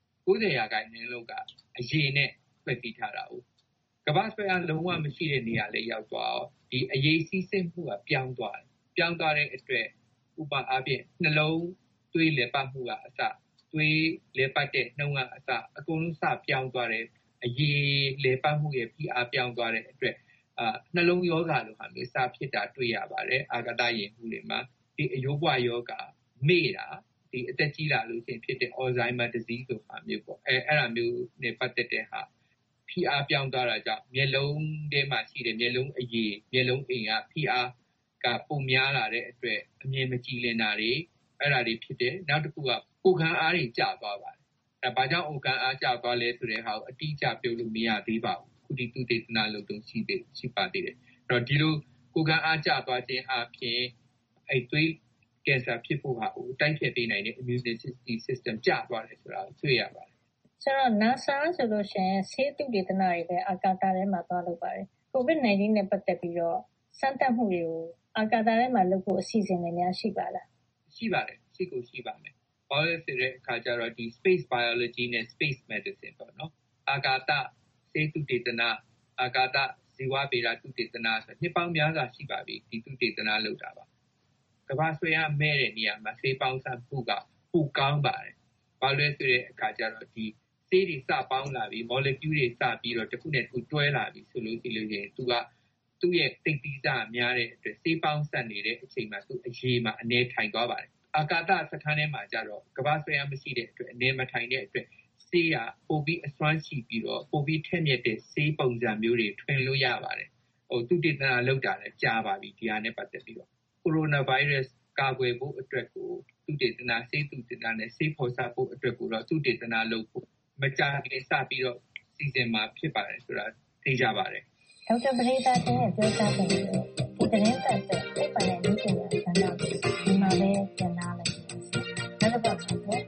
90%လောက်ကအရေနဲ့ဖွဲ့စည်းထားတာဟုတ်ကမ္ဘာ့ဆွဲအားလုံးဝမရှိတဲ့နေရာလေးရောက်သွားတော့ဒီအရေးစီးစိတ်မှုကပြောင်းသွားတဲ့အတွက်ဥပအားဖြင့်နှလုံးသွေးလေပတ်မှုကအစသွေးလေပတ်တဲ့နှုံးကအစအကုန်လုံးစပြောင်းသွားတဲ့အရေးလေပတ်မှုရဲ့ဖိအားပြောင်းသွားတဲ့အတွက်နှလုံးယောဂလိုဟာမျိုးစဖြစ်တာတွေ့ရပါတယ်အာဂတရင်မှုတွေမှာဒီအယိုးပွားယောဂမေ့တာဒီအသက်ကြီးလာလို့ရှိရင်ဖြစ်တဲ့ Alzheimer disease ဆိုဟာမျိုးပေါ့အဲ့ဒါမျိုးနဲ့ပတ်သက်တဲ့ဟာဖိအားပြောင်းသွားတာကြောင့်မျက်လုံးထဲမှာရှိတဲ့မျက်လုံးအရည်မျက်လုံးအိမ်ကဖိအားကပုံများလာတဲ့အတွက်အမြင်မကြည်လင်တာတွေအဲ့ဒါတွေဖြစ်တယ်နောက်တစ်ခုကကိုယ်ခံအားတွေကျသွားပါတယ်အဲ့ဘာကြောင့်ကိုယ်ခံအားကျသွားလဲဆိုတဲ့ဟာကိုအတိအကျပြောလို့မရသေးပါဘူးခုဒီသုတေသနလုပ်တော့ရှိပါသေးတယ်အဲ့တော့ဒီလိုကိုယ်ခံအားကျသွားခြင်းအပြင်အဲ့သွေးကင်ဆာဖြစ်ဖို့ဟာကိုတိုက်ဖျက်ပေးနိုင်တဲ့ immune system ကျသွားတယ်ဆိုတာကိုတွေ့ရပါတယ်ဆိုတော့ NASA ဆိုလို့ရှိရင်ဆေးသုတေသနတွေလည်းအာကာသထဲမှာသွားလုပ်ပါတယ် COVID-19 နဲ့ပတ်သက်ပြီးတော့စမ်းသပ်မှုတွေကိုအာကာသထဲမှာလုပ်ဖို့အစီအစဉ်တွေများရှိပါလားရှိပါတယ်ရှိပါမယ်ဘာလို့ဆိုတဲ့အခါကျတော့ဒီ space biology နဲ့ space medicine ပေါ့နော်အာကာသဆေးသုတေသနအာကာသဇီဝဗေဒသုတေသနဆိုနှစ်ပေါင်းများစွာရှိပါပြီဒီသုတေသနလုပ်တာပါကမ္ဘာဆွေအားမဲ့တဲ့နေရာမှာဆေးပေါင်းစပ်မှုကပိုကောင်းပါတယ်ဘာလို့ဆိုတဲ့အခါကျတော့ဒီဆေးတွေစပေါင်းလာပြီး molecule တွေစပြီးတော့တစ်ခုနဲ့တစ်ခုတွဲလာပြီးဆိုလို့ရှိရင်သူကသူ့ရဲ့သိပ်သီးစားများတဲ့အတွက်ဆေးပေါင်းစပ်နေတဲ့အချိန်မှာသူအရေးမှာအနေထိုင်သွားပါတယ်အာကာသစခန်းထဲမှာကျတော့ကမ္ဘာဆွေအားမရှိတဲ့အတွက်အနေမထိုင်တဲ့အတွက်ဆေးကပိုပြီးအစွမ်းရှိပြီးတော့ပိုပြီးထက်မြက်တဲ့ဆေးပုံစံမျိုးတွေထွင်လို့ရပါတယ်သုတေသနလုပ်တာလည်းကြားပါပြီဒီဟာနဲ့ပတ်သက်ပြီးတော့ကိုရိုနာဗိုင်းရပ်စ်ကာကွယ်ဖို့အတွက်ကိုသုတေသနဆေးသုတေသနနဲ့ဆေးဖော်စပ်ဖို့အတွက်ကိုတော့သုတေသနလုပ်ဖို့မကြာခင်စပြီးတော့စီစဉ်မှာဖြစ်ပါတယ်ဆိုတာသိကြပါတယ်ဒေါက်တာပရိသတ်တင်ရဲ့ပြောကြားချက်ကိုဒီသတင်းပတ်သက်သိပ္ပံနဲ့ဉာဏ်ပညာကဏ္ဍကိုဒီမှာပဲပြန်လာလိုက်ပါနောက်တစ်ပတ်ဆက်ပြီး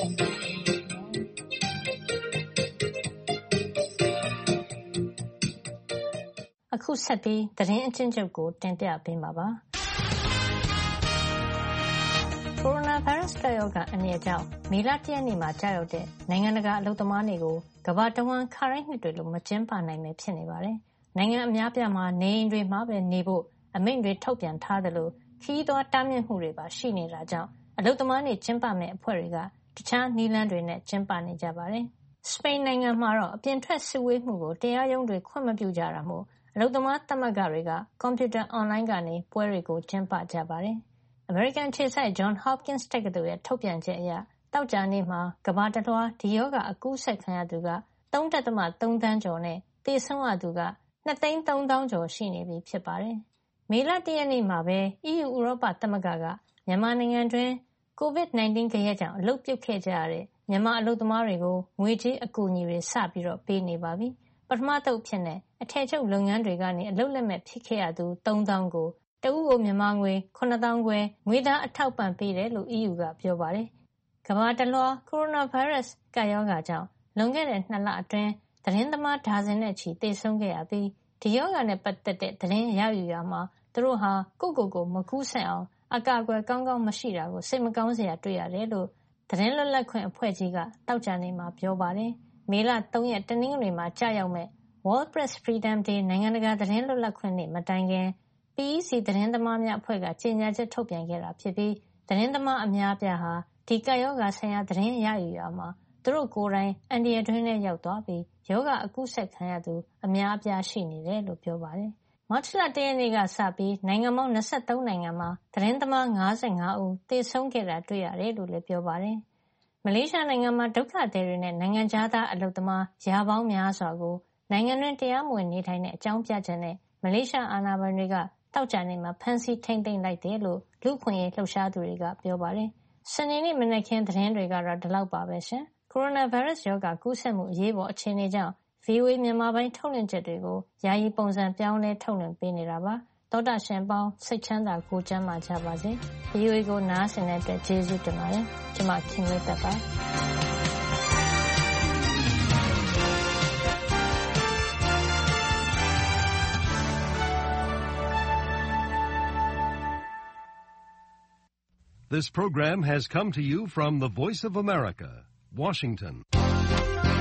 အခုဆက်ပြီးသတင်းအချင်းချုပ်ကိုတင်ပြပေးမှာပါကိုရိုနာဗိုင်းရပ်စ်ရောဂါအနည်းကြောင့်မေလ 1 ရက်နေ့မှာကြာရောက်တဲ့နိုင်ငံတကာအလုပ်သမားနေ့ကိုကမ္ဘာတဝန်းခါတိုင်းနှစ်တွေလိုမကျင်းပနိုင်ပဲဖြစ်နေပါတယ်။နိုင်ငံအများပြားမှာနေအိမ်တွေမှာပဲနေဖို့အမိန့်တွေထုတ်ပြန်ထားသလိုခရီးသွားတားမြစ်မှုတွေပါရှိနေတာကြောင့်အလုပ်သမားနေ့ကျင်းပမယ့်အဖွဲ့တွေကတခြားနည်းလမ်းတွေနဲ့ကျင်းပနေကြပါတယ်။စပိန်နိုင်ငံမှာတော့အပြင်ထွက်စုဝေးမှုကိုတရားရုံးတွေခွင့်မပြုကြတာမို့အလုပ်သမားသမဂ္ဂတွေကကွန်ပျူတာအွန်လိုင်းကနေပွဲတွေကိုကျင်းပကြပါတယ်။အမေရိကန်အခြေစိုက် Johns Hopkins တက္ကသိုလ်ရဲ့ထုတ်ပြန်ချက်အရသောကြာနေ့မှာကမ္ဘာတလွှားဒီရောဂါအကူးစက်ခံရသူက 3.3 သန်းကျော်နဲ့သေဆုံးရသူက 2,300,000 ကျော်ရှိနေပြီဖြစ်ပါတယ်။မေလ 1 ရက်နေ့မှာပဲ EU ဥရောပသမဂ္ဂကမြန်မာနိုင်ငံတွင်း COVID-19 ဂယက်ကြောင့်အလုပ်ပြုတ်ခဲ့ကြရတဲ့မြန်မာအလုပ်သမားတွေကိုငွေကြေးအကူအညီတွေစပြီးတော့ပေးနေပါပြီ။ပထမသုတ်ဖြစ်တဲ့အထည်ချုပ်လုပ်ငန်းတွေကနေအလုပ်လက်မဲ့ဖြစ်ခဲ့ရသူ 3,000 ကိုတဦးကိုမြန်မာငွေ 9,500 ငွေသားအထောက်ပံ့ပေးတယ်လို့ EU ကပြောပါတယ်။ကမ္ဘာတလွှားကိုရိုနာဗိုင်းရပ်စ်ကပ်ရောဂါကြောင့်လွန်ခဲ့တဲ့ 2 လအတွင်းသတင်းသမားဒါဇင်နဲ့ချီသေဆုံးခဲ့ရပြီးဒီရောဂါနဲ့ပတ်သက်တဲ့သတင်းရယူရမှာသူတို့ဟာကိုယ့်မကူးစက်အောင်အကာအကွယ်ကောင်းကောင်းမရှိတာကိုစိတ်မကောင်းစရာတွေ့ရတယ်လို့သတင်းလွတ်လပ်ခွင့်အဖွဲ့ကြီးကတောက်ကြနေမှာပြောပါတယ်။မေလ 3 ရက်တနင်္ဂနွေမှာကြာရောက်မဲ့ World Press Freedom Day နိုင်ငံတကာသတင်းလွတ်လပ်ခွင့်နေ့မတိုင်ခင် PEC သတင်းသမားများအဖွဲ့ကကြေညာချက်ထုတ်ပြန်ခဲ့တာဖြစ်ပြီးသတင်းသမားအများအပြားဟာဒီကပ်ရောဂါဆိုင်ရာသတင်းရယူရမှာသူတို့ကိုယ်တိုင်အန္တရာယ်တွင်းထဲရောက်သွားပြီးရောဂါအကူးစက်ခံရသူအများအပြားရှိနေတယ်လို့ပြောပါတယ်။မတ်လ 1 ရက်နေ့ကစပြီးနိုင်ငံပေါင်း23နိုင်ငံမှာသတင်းသမား55ဦးသေဆုံးခဲ့တာတွေ့ရတယ်လို့လည်းပြောပါတယ်။မလေးရှားနိုင်ငံမှာဒုက္ခသည်တွေနဲ့နိုင်ငံခြားသားအလုပ်သမားရာပေါင်းများစွာကိုနိုင်ငံတွင်းတရားမဝင်နေထိုင်တဲ့အကြောင်းပြချက်နဲ့မလေးရှားအာဏာပိုင်တွေကတောက်ကြနေမှာဖမ်းဆီးထိန်းသိမ်းလိုက်တယ်လို့လူ့အခွင့်အရေးလှုပ်ရှားသူတွေကပြောပါတယ်။စနေနေ့မနက်ခင်းသတင်းတွေကတော့ဒီလောက်ပါပဲရှင်။ကိုရိုနာဗိုင်းရပ်စ်ရောဂါကူးစက်မှုအရေးပေါ်အခြေအနေကြောင့် VOA မြန်မာပိုင်းထုတ်လွှင့်ချက်တွေကိုယာယီပုံစံပြောင်းလဲထုတ်လွှင့်ပေးနေတာပါ။သောတာရှင်ပေါင်းစိတ်ချမ်းသာကိုယ်ကျန်းမာကြပါစေ။ VOA ကိုနားဆင်တဲ့အတွက်ကျေးဇူးတင်ပါတယ်။ကျွန်မခင်လေးသက်ပါ။ This program has come to you from the Voice of America, Washington.